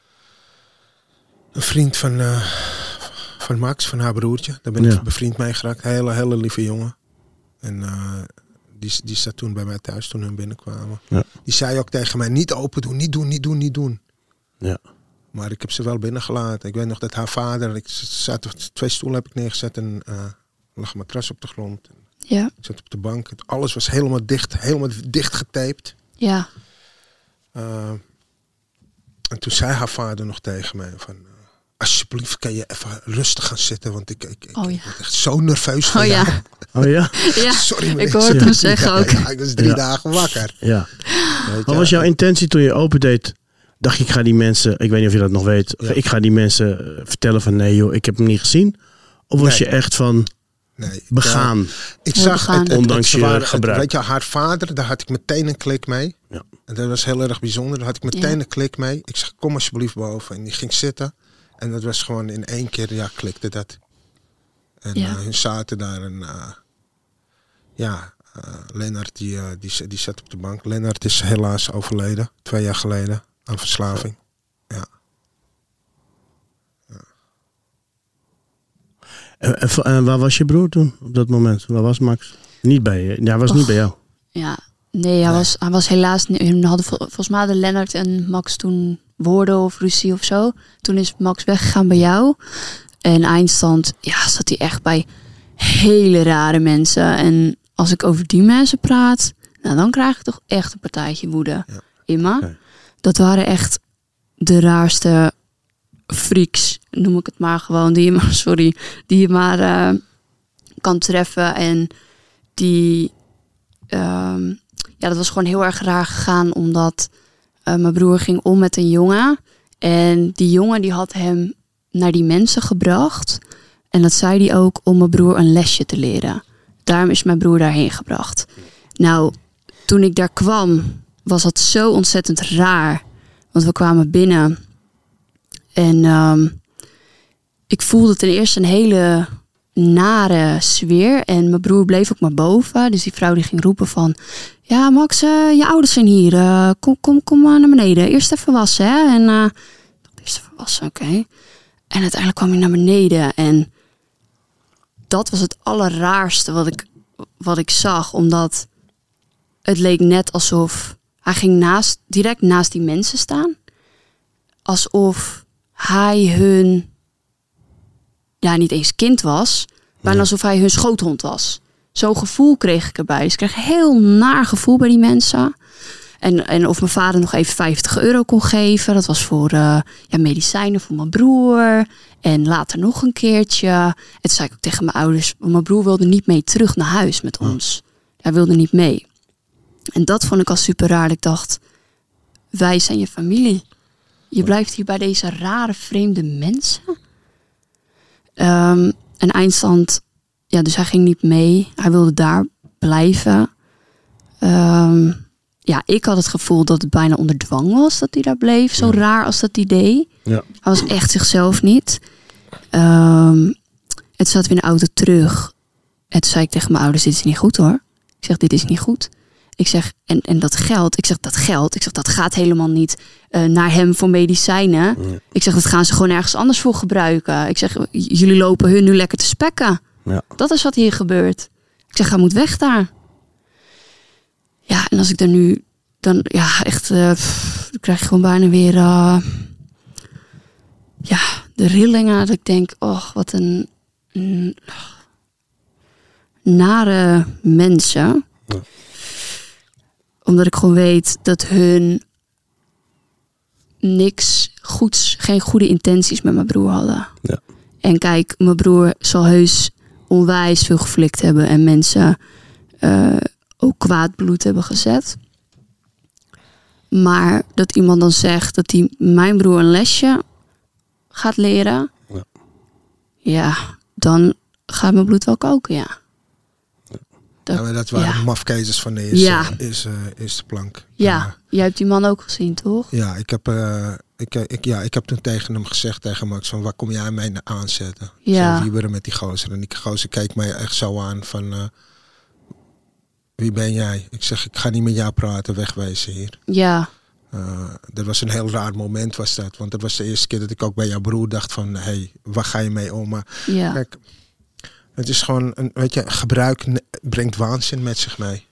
een vriend van, uh, van Max, van haar broertje. Daar ben ik Ja. bevriend mee geraakt. Hele, hele lieve jongen. En uh, die, die zat toen bij mij thuis toen hun binnenkwamen. Ja. Die zei ook tegen mij, niet open doen, niet doen, niet doen, niet doen. Ja. Maar ik heb ze wel binnengelaten. Ik weet nog dat haar vader, ik zat, twee stoelen heb ik neergezet en uh, er lag een matras op de grond. Ja. Ik zat op de bank. Het, alles was helemaal dicht, helemaal dicht getaped. Ja. Uh, en toen zei haar vader nog tegen mij van, uh, alsjeblieft kan je even rustig gaan zitten, want ik, ik, ik Oh, ja. word echt zo nerveus van Oh jou. ja. Oh ja? Ja. Sorry meneer. Ik hoorde het hem zeggen ook. Ja, ik was drie Ja. dagen wakker. Ja. Weet Wat je. was jouw intentie toen je opendeed? Dacht je, ik ga die mensen, ik weet niet of je dat nog weet, Ja. ik ga die mensen uh, vertellen van nee joh, ik heb hem niet gezien? Of was Nee. je echt van Nee, ik, begaan? uh, ik Heel zag begaan. het, het, Ondanks het, je waren- het- gebruik. weet je, haar vader, daar had ik meteen een klik mee. Ja. En dat was heel erg bijzonder. Daar had ik meteen Ja. een klik mee. Ik zeg, kom alsjeblieft boven. En die ging zitten. En dat was gewoon in één keer, ja, klikte dat. En Ja. uh, hun zaten daar en uh, ja, uh, Lennart die, uh, die, die zat op de bank. Lennart is helaas overleden, twee jaar geleden, aan verslaving. Ja. En, en, en waar was je broer toen op dat moment? Waar was Max? Niet bij je. Ja, hij was Och. niet bij jou. Ja, nee, hij, Was, hij was helaas... Hun hadden, vol- volgens mij hadden Lennart en Max toen woorden of ruzie of zo. Toen is Max weggegaan bij jou. En eindstand, ja, zat hij echt bij hele rare mensen. En als ik over die mensen praat, Nou, dan krijg ik toch echt een partijtje woede Ja. in me. Okay. Dat waren echt de raarste freaks, noem ik het maar gewoon, die je maar, sorry, die je maar uh, kan treffen. En die, um, ja, dat was gewoon heel erg raar gegaan, omdat uh, mijn broer ging om met een jongen. En die jongen die had hem naar die mensen gebracht. En dat zei hij ook om mijn broer een lesje te leren. Daarom is mijn broer daarheen gebracht. Nou, toen ik daar kwam, was dat zo ontzettend raar. Want we kwamen binnen. En um, ik voelde ten eerste een hele nare sfeer. En mijn broer bleef ook maar boven. Dus die vrouw die ging roepen van... Ja, Max, uh, je ouders zijn hier. Uh, kom kom, kom uh, naar beneden. Eerst even wassen, hè. En uh, eerst even wassen, oké. Okay. En uiteindelijk kwam hij naar beneden. En dat was het allerraarste wat ik, wat ik zag. Omdat het leek net alsof... Hij ging naast, direct naast die mensen staan. Alsof hij hun... Ja, niet eens kind was. Maar ja. Alsof hij hun schoothond was. Zo'n gevoel kreeg ik erbij. Dus ik kreeg een heel naar gevoel bij die mensen. En, en of mijn vader nog even vijftig euro kon geven. Dat was voor uh, ja, medicijnen voor mijn broer. En later nog een keertje. En toen zei ik ook tegen mijn ouders... Mijn broer wilde niet mee terug naar huis met ons. Hij wilde niet mee. En dat vond ik al super raar. Ik dacht, wij zijn je familie. Je blijft hier bij deze rare, vreemde mensen. Um, en eindstand... Ja, dus hij ging niet mee. Hij wilde daar blijven. Um, ja, ik had het gevoel dat het bijna onder dwang was dat hij daar bleef. Zo ja. raar als dat idee. Ja. Hij was echt zichzelf niet. Um, het zat weer in de auto terug. En toen zei ik tegen mijn ouders, dit is niet goed hoor. Ik zeg, dit is niet goed. Ik zeg, en, en dat geld, ik zeg, dat geld, ik zeg, dat gaat helemaal niet uh, naar hem voor medicijnen. Ja. Ik zeg, dat gaan ze gewoon ergens anders voor gebruiken. Ik zeg, jullie lopen hun nu lekker te spekken. Ja. Dat is wat hier gebeurt. Ik zeg, hij moet weg daar. Ja, en als ik daar nu... Dan, ja, echt... Uh, pff, dan krijg je gewoon bijna weer... Uh, ja, de rillingen. Dat ik denk, oh, wat een... een nare mensen. Ja. Omdat ik gewoon weet dat hun... niks goeds... geen goede intenties met mijn broer hadden. Ja. En kijk, mijn broer zal heus... onwijs veel geflikt hebben en mensen uh, ook kwaad bloed hebben gezet. Maar dat iemand dan zegt dat hij mijn broer een lesje gaat leren, ja, ja dan gaat mijn bloed wel koken, ja. Dat, ja, maar dat waren ja. mafkezers van de eerste, ja. eerste, eerste plank. Ja, uh, jij hebt die man ook gezien, toch? Ja, ik heb, uh, ik, ik, ja, ik heb toen tegen hem gezegd, tegen Max, van waar kom jij mij aanzetten? Ja. Zo wieberen met die gozer. En die gozer keek mij echt zo aan van, uh, wie ben jij? Ik zeg, ik ga niet met jou praten, wegwezen hier. Ja. Uh, dat was een heel raar moment was dat. Want dat was de eerste keer dat ik ook bij jouw broer dacht van, hé, hey, waar ga je mee om? Maar ja. Kijk, het is gewoon, een, weet je, gebruik ne- brengt waanzin met zich mee.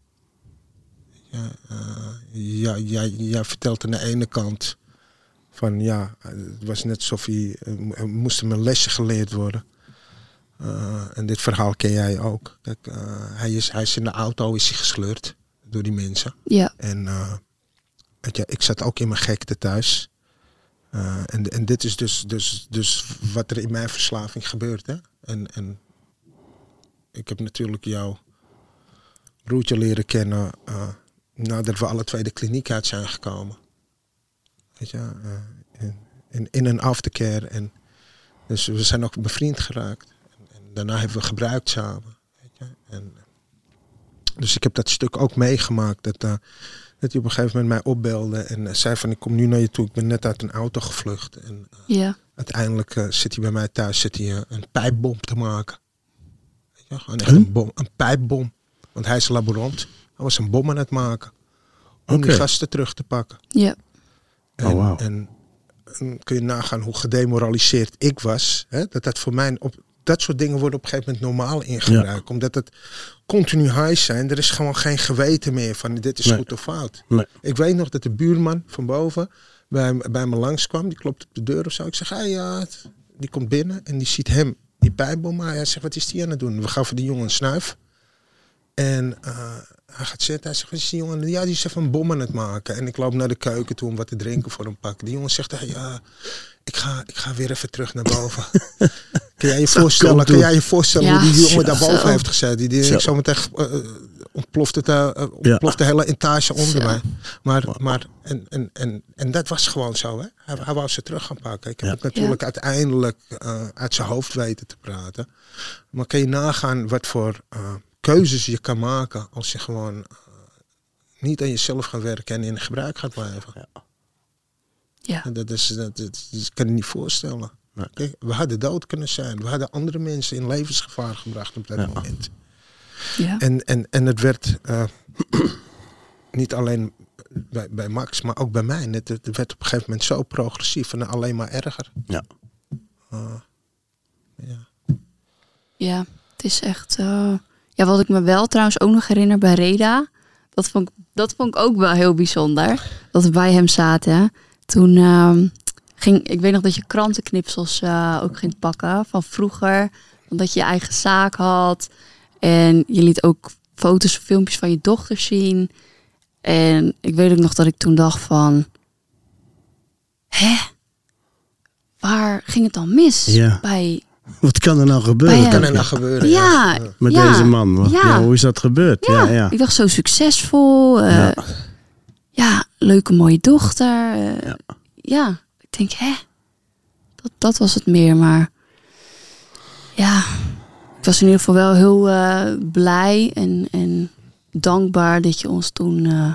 Ja, uh, ja, jij, jij vertelt aan de ene kant van ja, het was net alsof hij, er moest hem een lesje geleerd worden. Uh, en dit verhaal ken jij ook. Kijk, uh, hij, is, hij is in de auto is hij gesleurd door die mensen. Ja. En uh, weet je, ik zat ook in mijn gekte thuis. Uh, en, en dit is dus, dus, dus wat er in mijn verslaving gebeurt. Hè? En, en ik heb natuurlijk jouw broertje leren kennen uh, nadat we alle twee de kliniek uit zijn gekomen. Weet je, uh, in, in, in een aftercare. En dus we zijn ook bevriend geraakt. En, en daarna hebben we gebruikt samen. Weet je? En, dus ik heb dat stuk ook meegemaakt. Dat, uh, dat hij op een gegeven moment mij opbelde en uh, zei van ik kom nu naar je toe. Ik ben net uit een auto gevlucht. En uh, ja. uiteindelijk uh, zit hij bij mij thuis zit hij, uh, een pijpbom te maken. Weet je? Gewoon echt huh? een, bom, een pijpbom. Want hij is laborant. Hij was een bom aan het maken. Om okay. die gasten terug te pakken. Ja. En, oh, wow. en, en kun je nagaan hoe gedemoraliseerd ik was. Hè? Dat dat voor mij op dat soort dingen worden op een gegeven moment normaal ingebruikt. Ja. Omdat het continu high zijn. Er is gewoon geen geweten meer van dit is nee. goed of fout. Nee. Ik weet nog dat de buurman van boven bij, bij me langskwam. Die klopt op de deur of zo. Ik zeg, hey, ja, die komt binnen en die ziet hem die pijpbom. Maar hij zegt, wat is die aan het doen? We gaven die jongen een snuif. En uh, hij gaat zitten. Hij zegt, is die jongen? Ja, die is even een bom aan het maken. En ik loop naar de keuken toe om wat te drinken voor hem pakken. Die jongen zegt, hey, uh, ik, ga, ik ga weer even terug naar boven. Kun jij je voorstellen, kun jij je voorstellen ja. hoe die jongen daar boven heeft gezet? Die, die, ik zo meteen uh, ontploft, het, uh, ontploft ja. de hele etage onder zo. mij. Maar, maar en, en, en, en dat was gewoon zo. Hè? Hij, hij wou ze terug gaan pakken. Ik heb ja. het natuurlijk ja. uiteindelijk uh, uit zijn hoofd weten te praten. Maar kun je nagaan wat voor uh, keuzes je kan maken als je gewoon uh, niet aan jezelf gaat werken en in gebruik gaat blijven. Ja. Ja. Dat, is, dat, dat, dat kan je niet voorstellen. Nee. Kijk, we hadden dood kunnen zijn. We hadden andere mensen in levensgevaar gebracht op dat ja. moment. Ja. En, en, en het werd uh, niet alleen bij, bij Max, maar ook bij mij. Het, het werd op een gegeven moment zo progressief en alleen maar erger. Ja. Uh, ja. Ja, het is echt... Uh, ja, wat ik me wel trouwens ook nog herinner bij Reda, dat vond ik, dat vond ik ook wel heel bijzonder. Dat we bij hem zaten. Toen uh, ging... Ik weet nog dat je krantenknipsels uh, ook ging pakken van vroeger. Omdat je je eigen zaak had. En je liet ook foto's of filmpjes van je dochter zien. En ik weet ook nog dat ik toen dacht van... Hè? Waar ging het dan mis? Ja. Bij... Wat kan er nou gebeuren? Wat kan er nou gebeuren? Ja, ja. Met ja, deze man. Wat, ja. Ja, hoe is dat gebeurd? Ja, Ja, ja. ik dacht zo succesvol. Uh, ja. ja, leuke mooie dochter. Uh, ja. ja, ik denk, hè? Dat, dat was het meer, maar... Ja, ik was in ieder geval wel heel uh, blij en, en dankbaar dat je ons toen uh,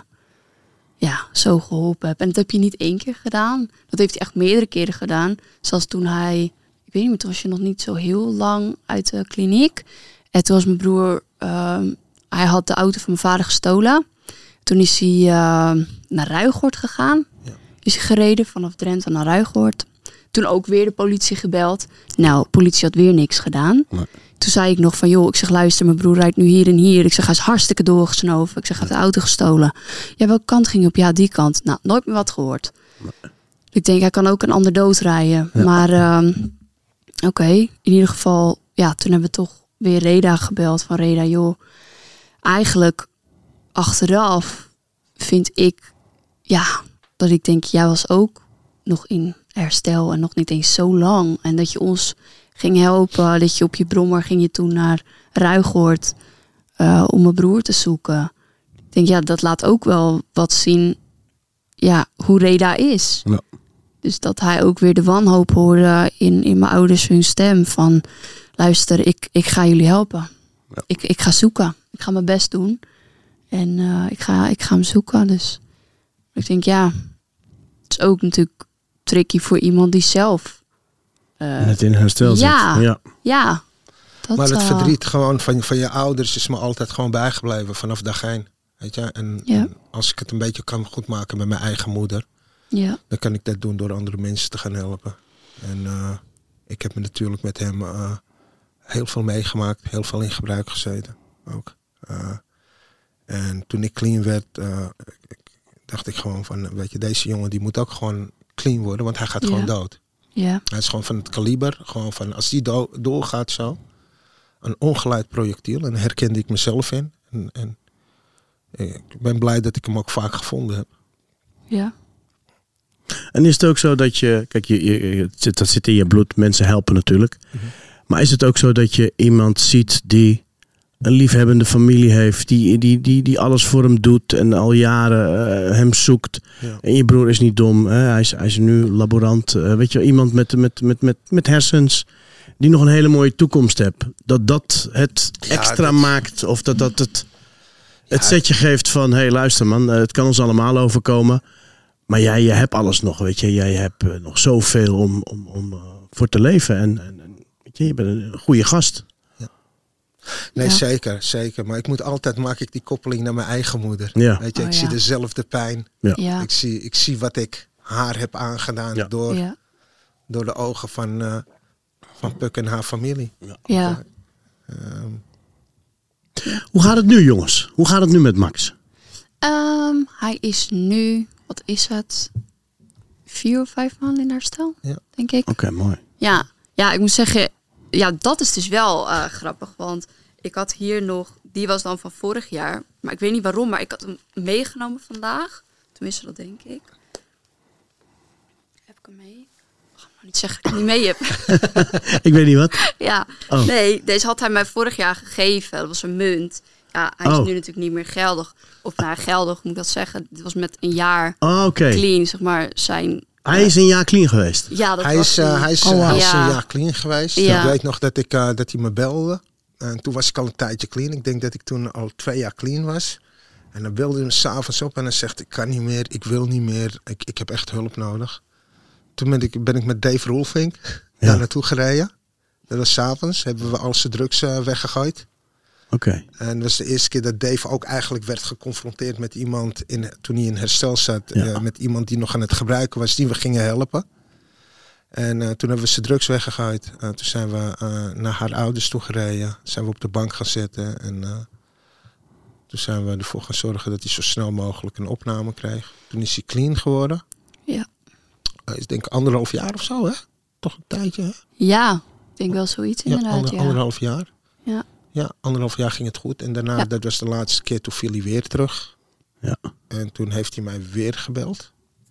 ja, zo geholpen hebt. En dat heb je niet één keer gedaan. Dat heeft hij echt meerdere keren gedaan. Zelfs toen hij... Ik weet niet meer, toen was je nog niet zo heel lang uit de kliniek. En toen was mijn broer... Uh, hij had de auto van mijn vader gestolen. Toen is hij uh, naar Ruigoord gegaan. Ja. Is hij gereden vanaf Drenthe naar Ruigoord. Toen ook weer de politie gebeld. Nou, de politie had weer niks gedaan. Nee. Toen zei ik nog van, joh, ik zeg, luister, mijn broer rijdt nu hier en hier. Ik zeg, hij is hartstikke doorgesnoven. Ik zeg, hij heeft de auto gestolen. Ja, welke kant ging je op? Ja, die kant. Nou, nooit meer wat gehoord. Nee. Ik denk, hij kan ook een ander doodrijden. Ja. Maar, uh, oké, okay. In ieder geval, ja, toen hebben we toch weer Reda gebeld. Van Reda, joh, eigenlijk achteraf vind ik, ja, dat ik denk, jij was ook nog in herstel en nog niet eens zo lang. En dat je ons ging helpen, dat je op je brommer ging je toen naar Ruigoord uh, om mijn broer te zoeken. Ik denk, ja, dat laat ook wel wat zien, ja, hoe Reda is. Ja. Dus dat hij ook weer de wanhoop hoorde in, in mijn ouders hun stem van, luister, ik, ik ga jullie helpen. Ja. Ik, ik ga zoeken. Ik ga mijn best doen. En uh, ik, ga, ik ga hem zoeken. Dus ik denk, ja, het is ook natuurlijk tricky voor iemand die zelf... Uh, Net in herstel ja, zit. Ja, ja. Dat, maar het uh, verdriet gewoon van, van je ouders is me altijd gewoon bijgebleven vanaf dag één. Weet je? En, ja. en als ik het een beetje kan goedmaken met mijn eigen moeder, ja. dan kan ik dat doen door andere mensen te gaan helpen. En uh, ik heb me natuurlijk met hem uh, heel veel meegemaakt, heel veel in gebruik gezeten ook. Uh, en toen ik clean werd, uh, dacht ik gewoon van, weet je, deze jongen die moet ook gewoon clean worden, want hij gaat ja. gewoon dood. Ja. Hij is gewoon van het kaliber, gewoon van als die do- doorgaat zo, een ongeleid projectiel. En daar herkende ik mezelf in. En, en ik ben blij dat ik hem ook vaak gevonden heb. Ja. En is het ook zo dat je, kijk, je, je, dat zit in je bloed, mensen helpen natuurlijk. Mm-hmm. Maar is het ook zo dat je iemand ziet die een liefhebbende familie heeft, die, die, die, die alles voor hem doet en al jaren uh, hem zoekt. Ja. En je broer is niet dom, hè? Hij, is, hij is nu laborant. Uh, weet je, iemand met, met, met, met, met hersens die nog een hele mooie toekomst heeft. Dat dat het extra ja, dat... maakt of dat dat het, het ja, setje geeft van, hé hey, luister man, het kan ons allemaal overkomen. Maar jij, je hebt alles nog, weet je. Jij hebt uh, nog zoveel om, om, om uh, voor te leven. En, en, en weet je, je bent een goede gast. Nee, ja. zeker, zeker. Maar ik moet altijd, maak ik die koppeling naar mijn eigen moeder. Ja. Weet je, oh, ik ja. zie dezelfde pijn. Ja. Ja. Ik, zie, ik zie wat ik haar heb aangedaan ja. door, ja. door de ogen van, uh, van Puk en haar familie. Ja. ja. Um, Hoe gaat het nu, jongens? Hoe gaat het nu met Max? Um, hij is nu, wat is het? Vier of vijf maanden in herstel, ja. denk ik. Oké, okay, mooi. Ja. ja, ik moet zeggen, ja, dat is dus wel uh, grappig. Want ik had hier nog, die was dan van vorig jaar. Maar ik weet niet waarom, maar ik had hem meegenomen vandaag. Tenminste, dat denk ik. Heb ik hem mee? Ik ga nou niet zeggen dat ik hem niet mee heb. Ik weet niet wat. Ja, oh. nee, deze had hij mij vorig jaar gegeven. Dat was een munt. Ja, hij is oh. nu natuurlijk niet meer geldig. Of nou, geldig moet ik dat zeggen. Dit was met een jaar oh, okay. clean, zeg maar, zijn... Hij is een jaar clean geweest? Ja, dat hij was is, uh, hij is, oh, wow. hij is ja. een jaar clean geweest. Ja. Ik weet nog dat, ik, uh, dat hij me belde. En toen was ik al een tijdje clean. Ik denk dat ik toen al twee jaar clean was. En dan belde hij me s'avonds op en dan zegt ik kan niet meer, ik wil niet meer. Ik, ik heb echt hulp nodig. Toen ben ik, ben ik met Dave Roelvink ja. daar naartoe gereden. Dat was 's avonds. Hebben we al zijn drugs uh, weggegooid. Oké. Okay. En dat was de eerste keer dat Dave ook eigenlijk werd geconfronteerd met iemand in, toen hij in herstel zat. Ja. Uh, met iemand die nog aan het gebruiken was, die we gingen helpen. En uh, toen hebben we zijn drugs weggegooid. Uh, toen zijn we uh, naar haar ouders toe gereden. Zijn we op de bank gaan zitten. En uh, toen zijn we ervoor gaan zorgen dat hij zo snel mogelijk een opname kreeg. Toen is hij clean geworden. Ja. Uh, ik denk anderhalf jaar of zo, hè? Toch een tijdje, hè? Ja, ik denk wel zoiets inderdaad. Ja, ander, ja. anderhalf jaar. Ja. Ja, anderhalf jaar ging het goed. En daarna, ja. dat was de laatste keer, toen viel hij weer terug. Ja. En toen heeft hij mij weer gebeld.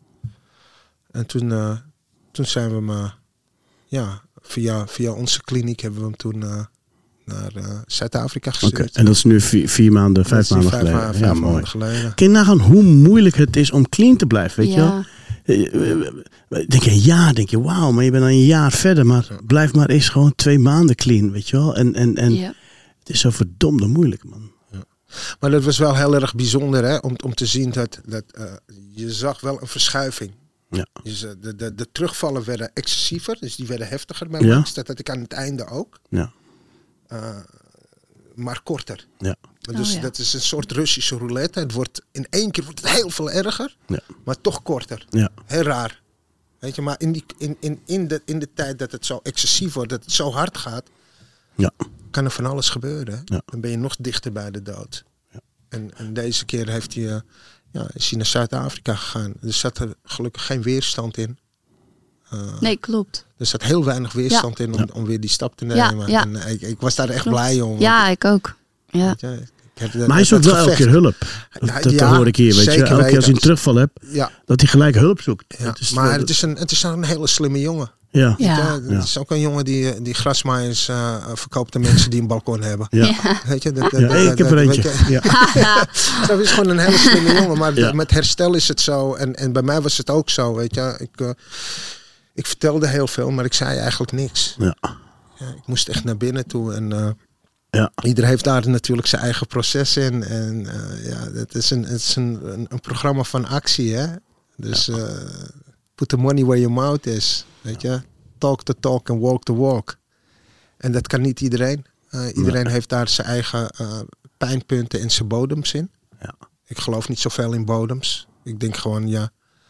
En toen, uh, toen zijn we maar, ja, via, via onze kliniek hebben we hem toen uh, naar uh, Zuid-Afrika gestuurd. Okay. En dat is nu vier, vier maanden, vijf maanden vijf geleden. Ma- vijf ja, maanden mooi. geleden. Kun je nagaan hoe moeilijk het is om clean te blijven, weet ja. je wel? Denk je, ja, denk je, wauw, maar je bent al een jaar verder. Maar ja. blijf maar eens gewoon twee maanden clean, weet je wel? En, en, en ja. het is zo verdomde moeilijk, man. Ja. Maar dat was wel heel erg bijzonder, hè? Om, om te zien dat, dat uh, je zag wel een verschuiving. Ja. Dus, uh, de, de, de terugvallen werden excessiever, dus die werden heftiger bij ja. Max. Dat had ik aan het einde ook. Ja. Uh, maar korter. Ja. Maar dus oh, ja. dat is een soort Russische roulette. Het wordt, in één keer wordt het heel veel erger, ja. maar toch korter. Ja. Heel raar. Weet je, maar in, die, in, in, in, de, in de tijd dat het zo excessief wordt, dat het zo hard gaat, ja. kan er van alles gebeuren. Ja. Dan ben je nog dichter bij de dood. Ja. En, en deze keer heeft hij, uh, ja, is hij naar Zuid-Afrika gegaan. Er zat er gelukkig geen weerstand in. Uh, nee, klopt. Er zat heel weinig weerstand ja. in om, ja. om weer die stap te nemen. Ja, ja. En uh, ik, ik was daar echt klopt. blij om. Ja, ik ook. Ja. Je, ik heb de, maar hij zoekt wel elke keer hulp. Dat, ja, dat ja, hoor ik hier, weet je. Elke keer als hij een terugval hebt, ja. dat hij gelijk hulp zoekt. Ja, het is, maar dat, het is, een, het is een hele slimme jongen. Ja. Ja. Ja, het is ook een jongen die, die grasmaaiers uh, verkoopt aan mensen die een balkon hebben. Ja. Ja. Weet je, dat, dat, Ja, dat, ik heb dat, er eentje. Je, Ja. dat is gewoon een hele slimme jongen. Maar Ja. met herstel is het zo. En, en bij mij was het ook zo. Weet je. Ik, uh, ik vertelde heel veel, maar ik zei eigenlijk niks. Ja. Ja, ik moest echt naar binnen toe. En uh, Ja. iedereen heeft daar natuurlijk zijn eigen proces in. En uh, ja, het is, een, het is een, een, een programma van actie. Hè? Dus uh, put the money where your mouth is. Weet je? Talk the talk and walk the walk. En dat kan niet iedereen. Uh, iedereen Nee. heeft daar zijn eigen uh, pijnpunten en zijn bodems in. Ja. Ik geloof niet zoveel in bodems. Ik denk gewoon, ja,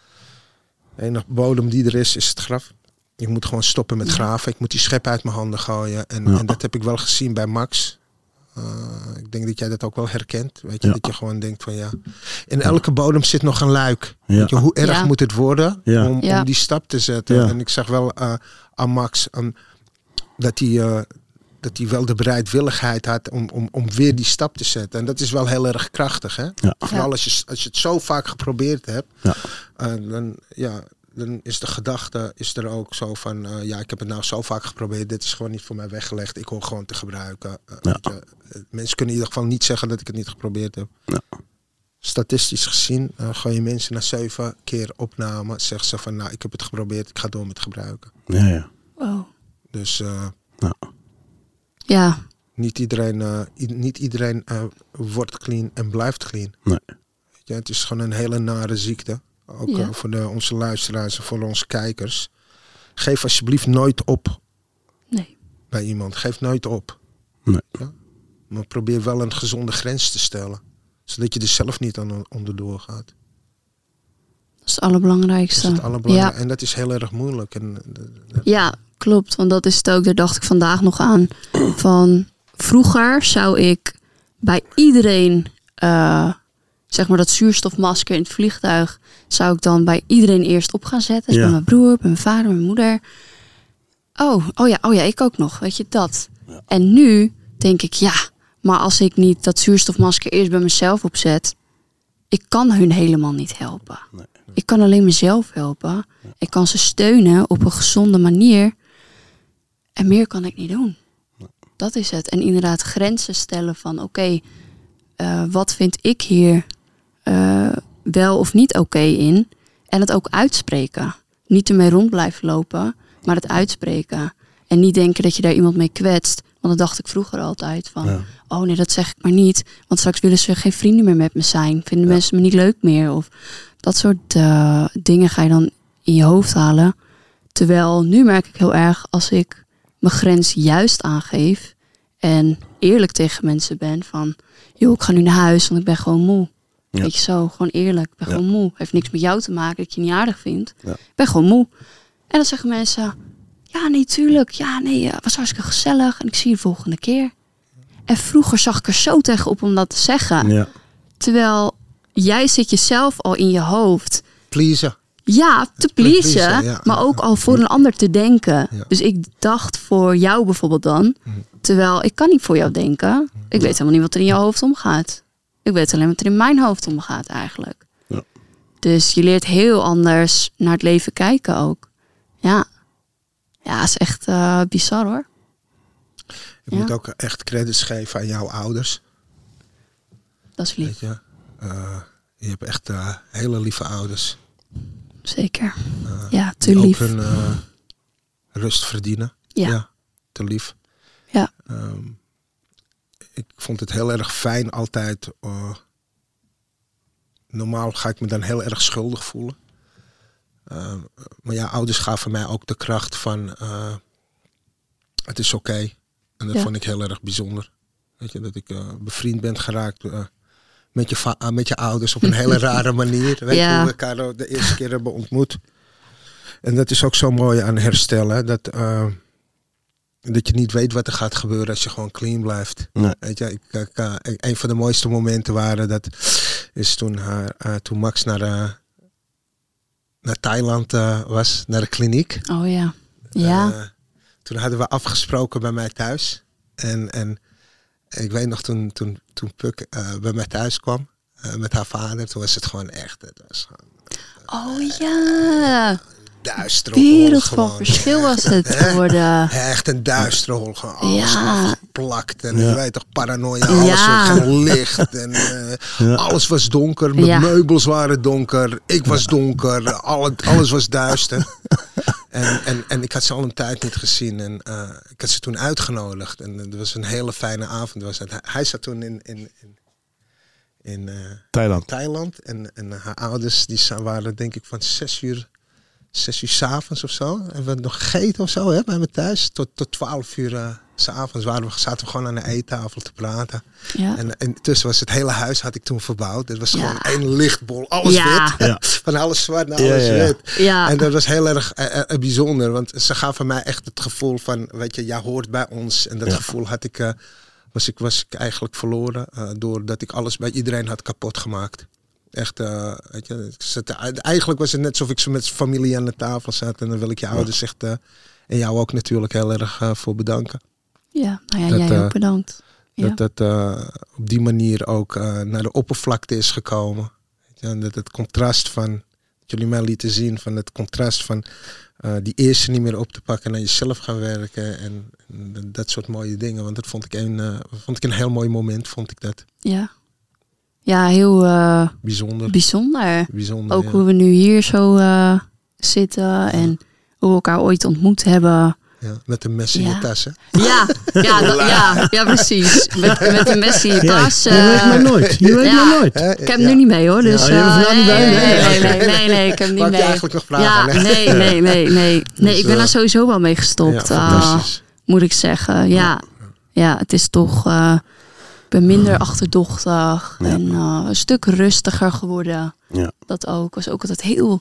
de enige bodem die er is, is het graf. Ik moet gewoon stoppen met graven. Ik moet die schep uit mijn handen gooien. En, Ja. en dat heb ik wel gezien bij Max. Uh, ik denk dat jij dat ook wel herkent. Weet je, Ja. dat je gewoon denkt van ja. In elke bodem zit nog een luik. Ja. Weet je, hoe erg Ja. moet het worden Ja. om, Ja. om die stap te zetten? Ja. En ik zag wel uh, aan Max um, dat hij uh, dat hij wel de bereidwilligheid had om, om, om weer die stap te zetten. En dat is wel heel erg krachtig. Hè? Ja. Vooral Ja. als je, als je het zo vaak geprobeerd hebt. Ja. Uh, dan, ja, dan is de gedachte is er ook zo van, uh, ja, ik heb het nou zo vaak geprobeerd. Dit is gewoon niet voor mij weggelegd. Ik hoor gewoon te gebruiken. Uh, Ja. weet je, mensen kunnen in ieder geval niet zeggen dat ik het niet geprobeerd heb. Ja. Statistisch gezien uh, ga je mensen na zeven keer opname. Zeggen ze van, nou, ik heb het geprobeerd. Ik ga door met gebruiken. Ja, ja. Wow. Dus uh, Ja. Ja. niet iedereen, uh, i- niet iedereen uh, wordt clean en blijft clean. Nee. Weet je, het is gewoon een hele nare ziekte. Ook Ja. uh, voor de, onze luisteraars en voor onze kijkers. Geef alsjeblieft nooit op Nee. bij bij iemand. Geef nooit op. Nee. Ja? Maar probeer wel een gezonde grens te stellen. Zodat je er zelf niet aan onderdoor gaat. Dat is het allerbelangrijkste. Dat is het allerbelangrijkste. Ja. En dat is heel erg moeilijk. En, uh, Ja, klopt. Want dat is het ook. Daar dacht ik vandaag nog aan. Van vroeger zou ik bij iedereen, uh, zeg maar dat zuurstofmasker in het vliegtuig, zou ik dan bij iedereen eerst op gaan zetten. Dus Ja. bij mijn broer, bij mijn vader, mijn moeder. Oh, oh ja, oh ja, ik ook nog. Weet je dat? Ja. En nu denk ik, ja, Maar als ik niet dat zuurstofmasker eerst bij mezelf opzet, ik kan hun helemaal niet helpen. Nee. Ik kan alleen mezelf helpen. Ja. Ik kan ze steunen op een gezonde manier. En meer kan ik niet doen. Nee. Dat is het. En inderdaad grenzen stellen van oké, okay, uh, wat vind ik hier uh, wel of niet oké okay in? En het ook uitspreken. Niet ermee rond blijven lopen, maar het uitspreken. En niet denken dat je daar iemand mee kwetst. Want dat dacht ik vroeger altijd van, ja. oh nee, dat zeg ik maar niet. Want straks willen ze geen vrienden meer met me zijn. Vinden ja. mensen me niet leuk meer. Of dat soort uh, dingen ga je dan in je hoofd halen. Terwijl nu merk ik heel erg als ik mijn grens juist aangeef. En eerlijk tegen mensen ben van, joh, ik ga nu naar huis, want ik ben gewoon moe. Ja. Weet je zo, gewoon eerlijk. Ik ben ja. gewoon moe. Heeft niks met jou te maken dat ik je niet aardig vind. Ja. Ik ben gewoon moe. En dan zeggen mensen, ja, nee, tuurlijk. Ja, nee, het was hartstikke gezellig. En ik zie je de volgende keer. En vroeger zag ik er zo tegenop om dat te zeggen. Ja. Terwijl jij zit jezelf al in je hoofd. Pleasen. Ja, te pleasen. Ja. Maar ook al voor een ander te denken. Ja. Dus ik dacht voor jou bijvoorbeeld dan. Terwijl ik kan niet voor jou denken. Ik weet helemaal niet wat er in jouw hoofd omgaat. Ik weet alleen wat er in mijn hoofd omgaat eigenlijk. Ja. Dus je leert heel anders naar het leven kijken ook. Ja. Ja, is echt uh, bizar hoor. Je ja. moet ook echt credits geven aan jouw ouders. Dat is lief. Weet je, uh, je hebt echt uh, hele lieve ouders. Zeker. Uh, ja, te lief. Ook hun uh, rust verdienen. Ja. ja. Te lief. Ja. Um, ik vond het heel erg fijn altijd. Uh, normaal ga ik me dan heel erg schuldig voelen. Uh, maar ja, ouders gaven mij ook de kracht van uh, het is oké. Okay. En dat ja. vond ik heel erg bijzonder. Weet je, dat ik uh, bevriend ben geraakt uh, met, je va- uh, met je ouders op een hele rare manier. Weet ja. je, hoe we elkaar de eerste keer hebben ontmoet. En dat is ook zo mooi aan herstellen. Dat, uh, dat je niet weet wat er gaat gebeuren als je gewoon clean blijft. Nee. Weet je, ik, ik, uh, een van de mooiste momenten waren dat is toen, uh, uh, toen Max naar... Uh, naar Thailand uh, was, naar de kliniek. Oh ja. Ja. Uh, toen hadden we afgesproken bij mij thuis. En, en ik weet nog toen, toen, toen Puk uh, bij mij thuis kwam. Uh, met haar vader. Toen was het gewoon echt. Het was gewoon, oh ja. Duistere hol. Wereld van verschil was het geworden. Echt een duistere hol. Gewoon alles ja. afgeplakt. En ja. je weet toch, paranoia. Alles ja. was geen licht. En uh, ja. alles was donker. Mijn ja. meubels waren donker. Ik was donker. Alle, alles was duister. en, en, en ik had ze al een tijd niet gezien. En uh, ik had ze toen uitgenodigd. En het was een hele fijne avond. Was het. Hij zat toen in... in, in in uh, Thailand. Thailand. En, en haar ouders die waren denk ik van zes uur... Zes uur 's avonds of zo. En we hebben nog gegeten of zo hè, bij me thuis. Tot, tot twaalf uur uh, 's avonds waren we, zaten we gewoon aan de eettafel te praten. Ja. En intussen was het hele huis had ik toen verbouwd. Het was ja. gewoon één lichtbol. Alles ja. wit. Ja. Van alles zwart naar alles ja, ja. wit. Ja. En dat was heel erg uh, uh, bijzonder. Want ze gaven mij echt het gevoel van, weet je, jij hoort bij ons. En dat ja. gevoel had ik, uh, was ik, was ik eigenlijk verloren. Uh, doordat ik alles bij iedereen had kapot gemaakt. Echt, uh, weet je, zat, eigenlijk was het net alsof ik zo met familie aan de tafel zat. En dan wil ik je ouders echt, uh, en jou ook natuurlijk heel erg uh, voor bedanken. Ja, nou ja, dat, jij uh, ook bedankt. Ja. Dat dat uh, op die manier ook uh, naar de oppervlakte is gekomen. Weet je, en dat het contrast van, dat jullie mij lieten zien, van het contrast van uh, die eerste niet meer op te pakken en naar jezelf gaan werken. En, en dat soort mooie dingen. Want dat vond ik een, uh, vond ik een heel mooi moment, vond ik dat. Ja. Ja, heel uh, bijzonder. bijzonder. bijzonder. Ook ja. hoe we nu hier zo uh, zitten ja. en hoe we elkaar ooit ontmoet hebben. Ja, met een mes in ja. je tas, hè? Ja, ja, dat, ja, ja, precies. Met, met een mes in je tas. Ja, je uh, weet maar nooit. Je weet ja. maar nooit. Ik heb hem ja. nu niet mee, hoor. Dus, ja, uh, nee, nee, nee, nee, nee, nee, nee, ik heb hem niet Mag mee. je eigenlijk nog vragen? Ja, hè? nee, nee, nee, nee. Nee, dus, ik ben daar sowieso wel mee gestopt. Ja, uh, moet ik zeggen. Ja, ja het is toch... Uh, ik ben minder achterdochtig ja. en uh, een stuk rustiger geworden. Ja. Dat ook. Was ook altijd heel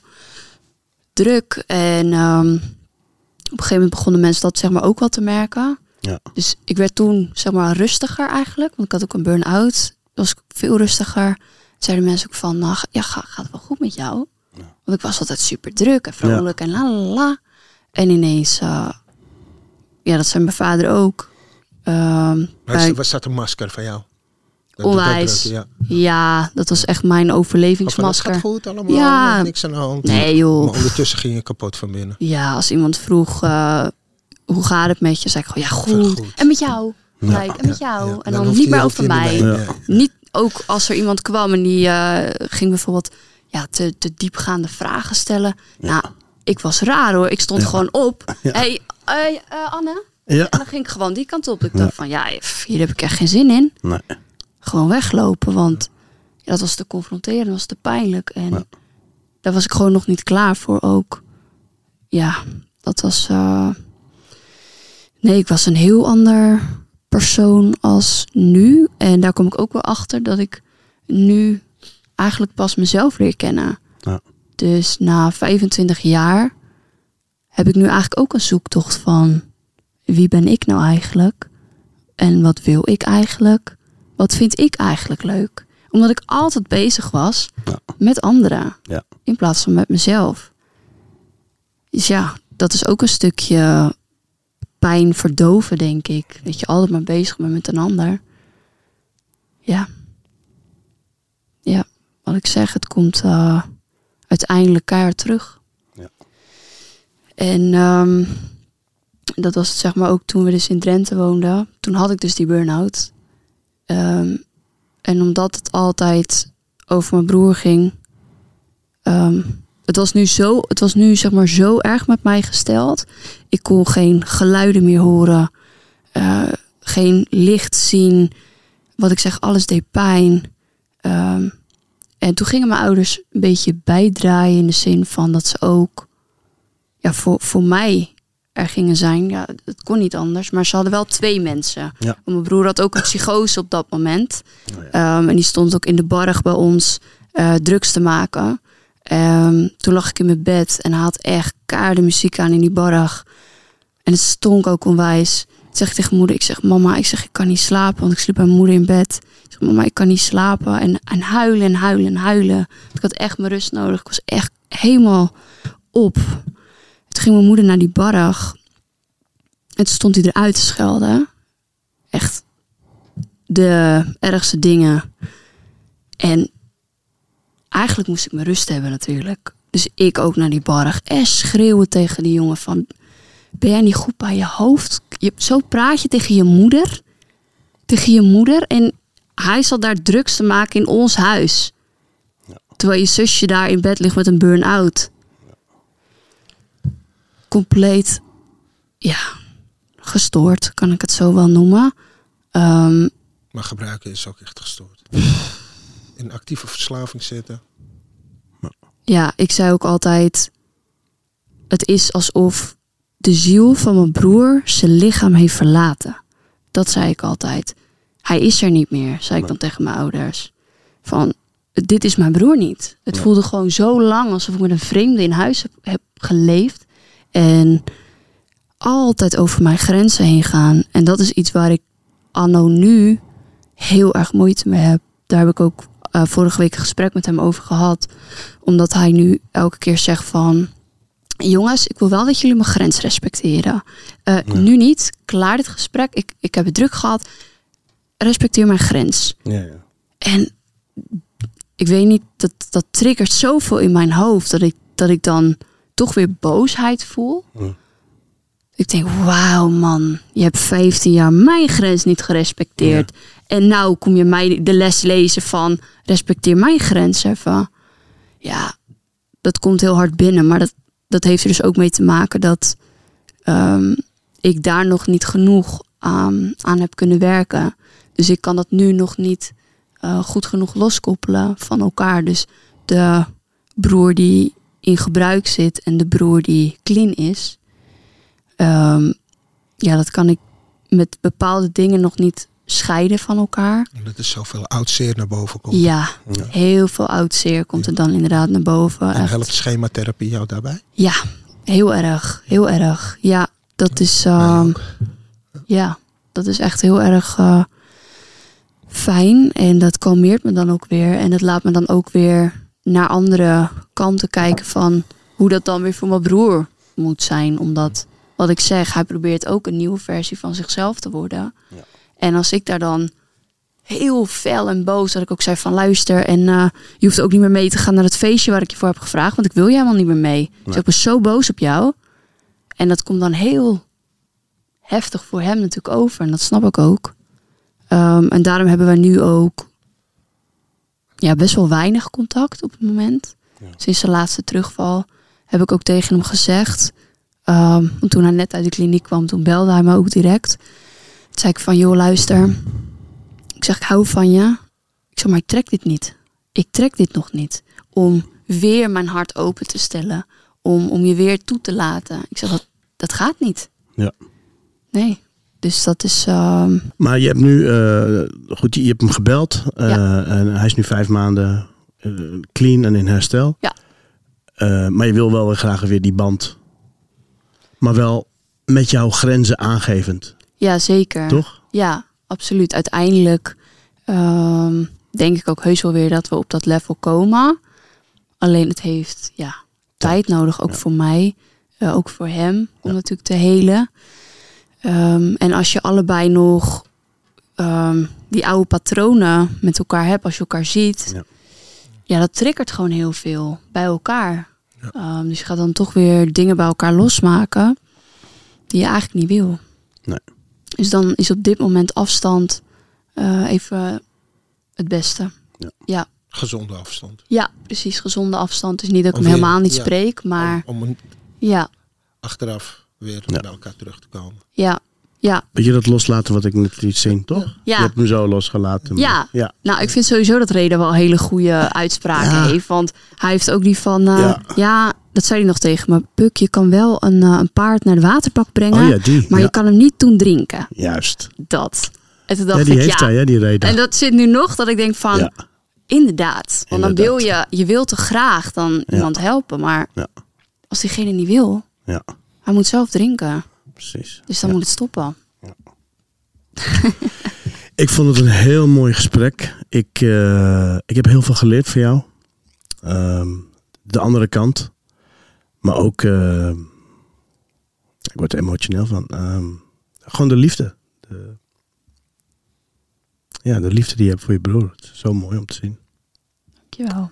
druk. En um, op een gegeven moment begonnen mensen dat zeg maar ook wel te merken. Ja. Dus ik werd toen zeg maar rustiger eigenlijk. Want ik had ook een burn-out. Was ik veel rustiger. Zeiden mensen ook van, nou, ja, gaat het wel goed met jou? Ja. Want ik was altijd super druk en vrolijk ja. en la la la. En ineens, uh, ja, dat zei mijn vader ook. Um, was, was dat een masker van jou? Dat, onwijs. Dat, dat, ja. ja, dat was echt mijn overlevingsmasker. Het gaat goed allemaal, ja. niks aan de hand. Nee joh. Maar ondertussen ging je kapot van binnen. Ja, als iemand vroeg, uh, hoe gaat het met je? Zei ik gewoon, ja goed. goed. En met jou? Ja. Like, en met jou? Ja. En dan, dan niet meer over mij. Ja. Ja. Niet ook als er iemand kwam en die uh, ging bijvoorbeeld ja, te, te diepgaande vragen stellen. Ja. Nou, ik was raar hoor. Ik stond ja. gewoon op. Ja. Hey, uh, uh, Anne? Ja. En dan ging ik gewoon die kant op. Ik dacht ja. van, ja, hier heb ik echt geen zin in. Nee. Gewoon weglopen, want ja, dat was te confronterend, dat was te pijnlijk. En ja. daar was ik gewoon nog niet klaar voor ook. Ja, dat was... Uh... Nee, ik was een heel ander persoon als nu. En daar kom ik ook wel achter dat ik nu eigenlijk pas mezelf leer kennen. Ja. Dus na vijfentwintig jaar heb ik nu eigenlijk ook een zoektocht van... wie ben ik nou eigenlijk? En wat wil ik eigenlijk? Wat vind ik eigenlijk leuk? Omdat ik altijd bezig was ja. met anderen. Ja. In plaats van met mezelf. Dus ja, dat is ook een stukje pijn verdoven, denk ik. Dat je altijd maar bezig bent met een ander. Ja. Ja, wat ik zeg, het komt uh, uiteindelijk keihard terug. Ja. En um, dat was het zeg maar ook toen we dus in Drenthe woonden. Toen had ik dus die burn-out. Um, en omdat het altijd over mijn broer ging. Um, het was nu zo, het was nu zeg maar zo erg met mij gesteld. Ik kon geen geluiden meer horen. Uh, geen licht zien. Wat ik zeg, alles deed pijn. Um, en toen gingen mijn ouders een beetje bijdraaien. In de zin van dat ze ook ja, voor, voor mij er gingen zijn. Ja, het kon niet anders. Maar ze hadden wel twee mensen. Ja. Mijn broer had ook een psychose op dat moment. Oh ja. um, en die stond ook in de barg bij ons uh, drugs te maken. Um, toen lag ik in mijn bed en hij had echt kaarde muziek aan in die barg. En het stonk ook onwijs. Ik zeg tegen moeder, ik zeg mama, ik zeg ik kan niet slapen. Want ik sliep bij mijn moeder in bed. Ik zeg mama, ik kan niet slapen. En, en huilen en huilen en huilen. Ik had echt mijn rust nodig. Ik was echt helemaal op. Toen ging mijn moeder naar die barg. En toen stond hij eruit te schelden. Echt de ergste dingen. En eigenlijk moest ik mijn rust hebben natuurlijk. Dus ik ook naar die barg. En schreeuwen tegen die jongen van... Ben jij niet goed bij je hoofd? Je, zo praat je tegen je moeder. Tegen je moeder. En hij zat daar drugs te maken in ons huis. Ja. Terwijl je zusje daar in bed ligt met een burn-out. Ja. Compleet... Ja... gestoord, kan ik het zo wel noemen. Um, maar gebruiken is ook echt gestoord. In actieve verslaving zitten. Ja, ik zei ook altijd... Het is alsof de ziel van mijn broer zijn lichaam heeft verlaten. Dat zei ik altijd. Hij is er niet meer, zei ik dan tegen mijn ouders. Van, dit is mijn broer niet. Het ja. voelde gewoon zo lang alsof ik met een vreemde in huis heb, heb geleefd. En... altijd over mijn grenzen heen gaan. En dat is iets waar ik anno nu heel erg moeite mee heb. Daar heb ik ook uh, vorige week een gesprek met hem over gehad. Omdat hij nu elke keer zegt van... Jongens, ik wil wel dat jullie mijn grens respecteren. Uh, ja. Nu niet. Klaar dit gesprek. Ik, ik heb het druk gehad. Respecteer mijn grens. Ja, ja. En ik weet niet, dat, dat triggert zoveel in mijn hoofd. Dat ik, dat ik dan toch weer boosheid voel. Ja. Ik denk, wauw man, je hebt vijftien jaar mijn grens niet gerespecteerd. Ja. En nou kom je mij de les lezen van respecteer mijn grens even. Ja, dat komt heel hard binnen. Maar dat, dat heeft er dus ook mee te maken dat um, ik daar nog niet genoeg aan, aan heb kunnen werken. Dus ik kan dat nu nog niet uh, goed genoeg loskoppelen van elkaar. Dus de broer die in gebruik zit en de broer die clean is... Um, ja, dat kan ik met bepaalde dingen nog niet scheiden van elkaar. Dat er zoveel oud zeer naar boven komt. Ja, ja. heel veel oud zeer komt ja. er dan inderdaad naar boven. En echt. Helpt schematherapie jou daarbij? Ja, heel erg. Heel erg. Ja, dat is... Um, ja, dat is echt heel erg uh, fijn. En dat kalmeert me dan ook weer. En dat laat me dan ook weer naar andere kanten kijken van hoe dat dan weer voor mijn broer moet zijn. Omdat wat ik zeg, hij probeert ook een nieuwe versie van zichzelf te worden. Ja. En als ik daar dan heel fel en boos, dat ik ook zei van luister, en uh, je hoeft ook niet meer mee te gaan naar het feestje waar ik je voor heb gevraagd, want ik wil je helemaal niet meer mee. Nee. Dus ik ben zo boos op jou. En dat komt dan heel heftig voor hem natuurlijk over. En dat snap ik ook. Um, en daarom hebben we nu ook ja, best wel weinig contact op het moment. Ja. Sinds de laatste terugval heb ik ook tegen hem gezegd. Um, want toen hij net uit de kliniek kwam, toen belde hij me ook direct. Toen zei ik van, joh, luister. Ik zeg, ik hou van je. Ik zeg, maar ik trek dit niet. Ik trek dit nog niet. Om weer mijn hart open te stellen. Om, om je weer toe te laten. Ik zeg, dat, dat gaat niet. Ja. Nee. Dus dat is... Uh... Maar je hebt nu... Uh, goed, je hebt hem gebeld. Uh, ja. En hij is nu vijf maanden uh, clean en in herstel. Ja. Uh, maar je wil wel weer graag weer die band. Maar wel met jouw grenzen aangevend. Ja, zeker. Toch? Ja, absoluut. Uiteindelijk uh, denk ik ook heus wel weer dat we op dat level komen. Alleen het heeft ja, tijd nodig. Ook ja. voor mij. Uh, ook voor hem. Om ja. natuurlijk te helen. Um, en als je allebei nog um, die oude patronen met elkaar hebt, als je elkaar ziet, ja, ja dat triggert gewoon heel veel bij elkaar. Ja. Um, dus je gaat dan toch weer dingen bij elkaar losmaken die je eigenlijk niet wil. Nee. Dus dan is op dit moment afstand uh, even het beste. Ja. Ja. Gezonde afstand. Ja, precies. Gezonde afstand. Dus niet dat ik hem helemaal niet ja, spreek, maar om, om een ja. achteraf weer ja. bij elkaar terug te komen. Ja, ja. Weet je dat loslaten wat ik net liet zien, toch? Ja. Je hebt hem zo losgelaten. Ja. ja. Nou, ik vind sowieso dat Reda wel hele goede uitspraken ja. heeft. Want hij heeft ook die van... Uh, ja. ja, dat zei hij nog tegen me. Puk, je kan wel een, uh, een paard naar de waterbak brengen. Oh ja, die. Maar ja. je kan hem niet doen drinken. Juist. Dat. En toen dacht ja, die ik, heeft ja. hij, hè, die Reda. En dat zit nu nog dat ik denk van... Ja. Inderdaad. Want Inderdaad. dan wil je... Je wilt te graag dan ja. iemand helpen. Maar ja. als diegene niet wil... Ja. Hij moet zelf drinken. Precies. Dus dan ja. moet het stoppen. Ja. Ik vond het een heel mooi gesprek. Ik, uh, ik heb heel veel geleerd van jou. Um, de andere kant. Maar ook... Uh, ik word er emotioneel van. Um, gewoon de liefde. De, ja, de liefde die je hebt voor je broer. Het is zo mooi om te zien. Dankjewel.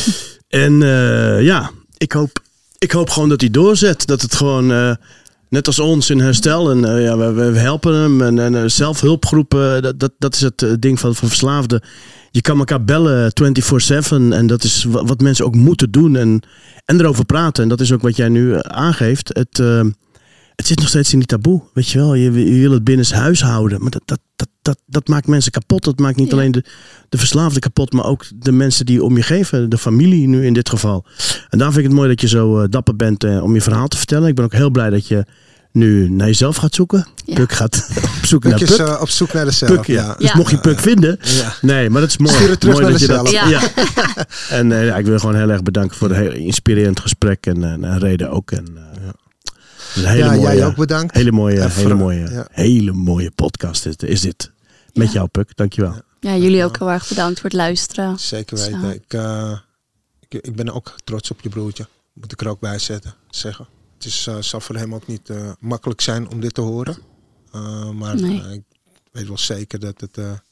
En uh, ja, ik hoop, ik hoop gewoon dat hij doorzet. Dat het gewoon... Uh, Net als ons in herstel. En uh, ja, we, we helpen hem. En, en uh, zelfhulpgroepen. Dat, dat, dat is het uh, ding van, van verslaafden. Je kan elkaar bellen vierentwintig zeven. En dat is wat, wat mensen ook moeten doen. En, en erover praten. En dat is ook wat jij nu uh, aangeeft. Het, uh, het zit nog steeds in die taboe. Weet je wel. Je, je wil het binnenshuis houden. Maar dat, dat, dat, dat, dat maakt mensen kapot. Dat maakt niet ja. alleen de, de verslaafden kapot. Maar ook de mensen die om je geven. De familie nu in dit geval. En daar vind ik het mooi dat je zo uh, dapper bent uh, om je verhaal te vertellen. Ik ben ook heel blij dat je nu naar jezelf gaat zoeken. Ja. Puk gaat op zoek Puk naar is, Puk. Uh, op zoek naar de zelf. Puk, ja. Ja. Dus ja. mocht je Puk vinden. Ja. Nee, maar dat is mooi. Stuur het terug mooi naar dat je de dat, ja. ja. En uh, ja, ik wil gewoon heel erg bedanken voor het heel inspirerend gesprek. En, en, en Reda ook. En, uh, Ja. Een hele Ja, mooie, jij ook bedankt. Hele mooie, En hele voor- mooie, ja. hele mooie podcast is, is dit. Met Ja. jou, Puk. Dankjewel. Ja. Ja, jullie ook heel erg bedankt voor het luisteren. Zeker Zo. weten. Ik, uh, ik, ik ben ook trots op je broertje. Moet ik er ook bij zetten, zeggen. Het is, uh, zal voor hem ook niet uh, makkelijk zijn om dit te horen. Uh, maar Nee. uh, ik weet wel zeker dat het uh,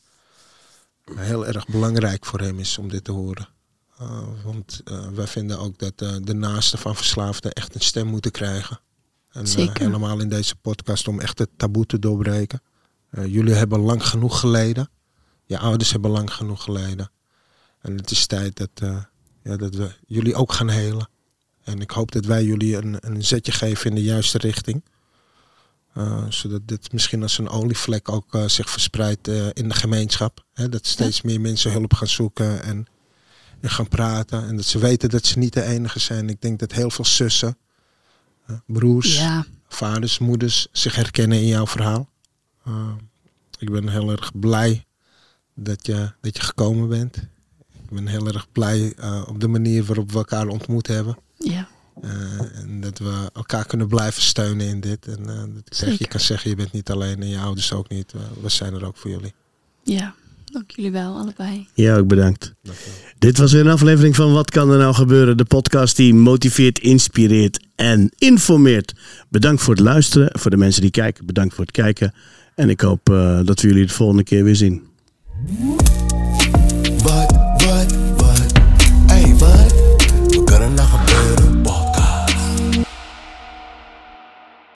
heel erg belangrijk voor hem is om dit te horen. Uh, want uh, wij vinden ook dat uh, de naasten van verslaafden echt een stem moeten krijgen. En uh, Zeker. helemaal in deze podcast om echt het taboe te doorbreken. Uh, jullie hebben lang genoeg geleden. Je ouders hebben lang genoeg geleden. En het is tijd dat, uh, ja, dat we jullie ook gaan helen. En ik hoop dat wij jullie een, een zetje geven in de juiste richting. Uh, zodat dit misschien als een olievlek ook uh, zich verspreidt uh, in de gemeenschap. Hè, dat steeds ja. meer mensen hulp gaan zoeken en, en gaan praten. En dat ze weten dat ze niet de enige zijn. Ik denk dat heel veel zussen, uh, broers, ja. vaders, moeders zich herkennen in jouw verhaal. Uh, ik ben heel erg blij dat je, dat je gekomen bent. Ik ben heel erg blij uh, op de manier waarop we elkaar ontmoet hebben. Ja. Uh, en dat we elkaar kunnen blijven steunen in dit. En uh, dat ik zeg, je kan zeggen, je bent niet alleen en je ouders ook niet. Uh, we zijn er ook voor jullie. Ja, Dank jullie wel, allebei. Ja, ook bedankt. Dit was weer een aflevering van Wat kan er nou gebeuren? De podcast die motiveert, inspireert en informeert. Bedankt voor het luisteren. Voor de mensen die kijken, bedankt voor het kijken. En ik hoop uh, dat we jullie de volgende keer weer zien.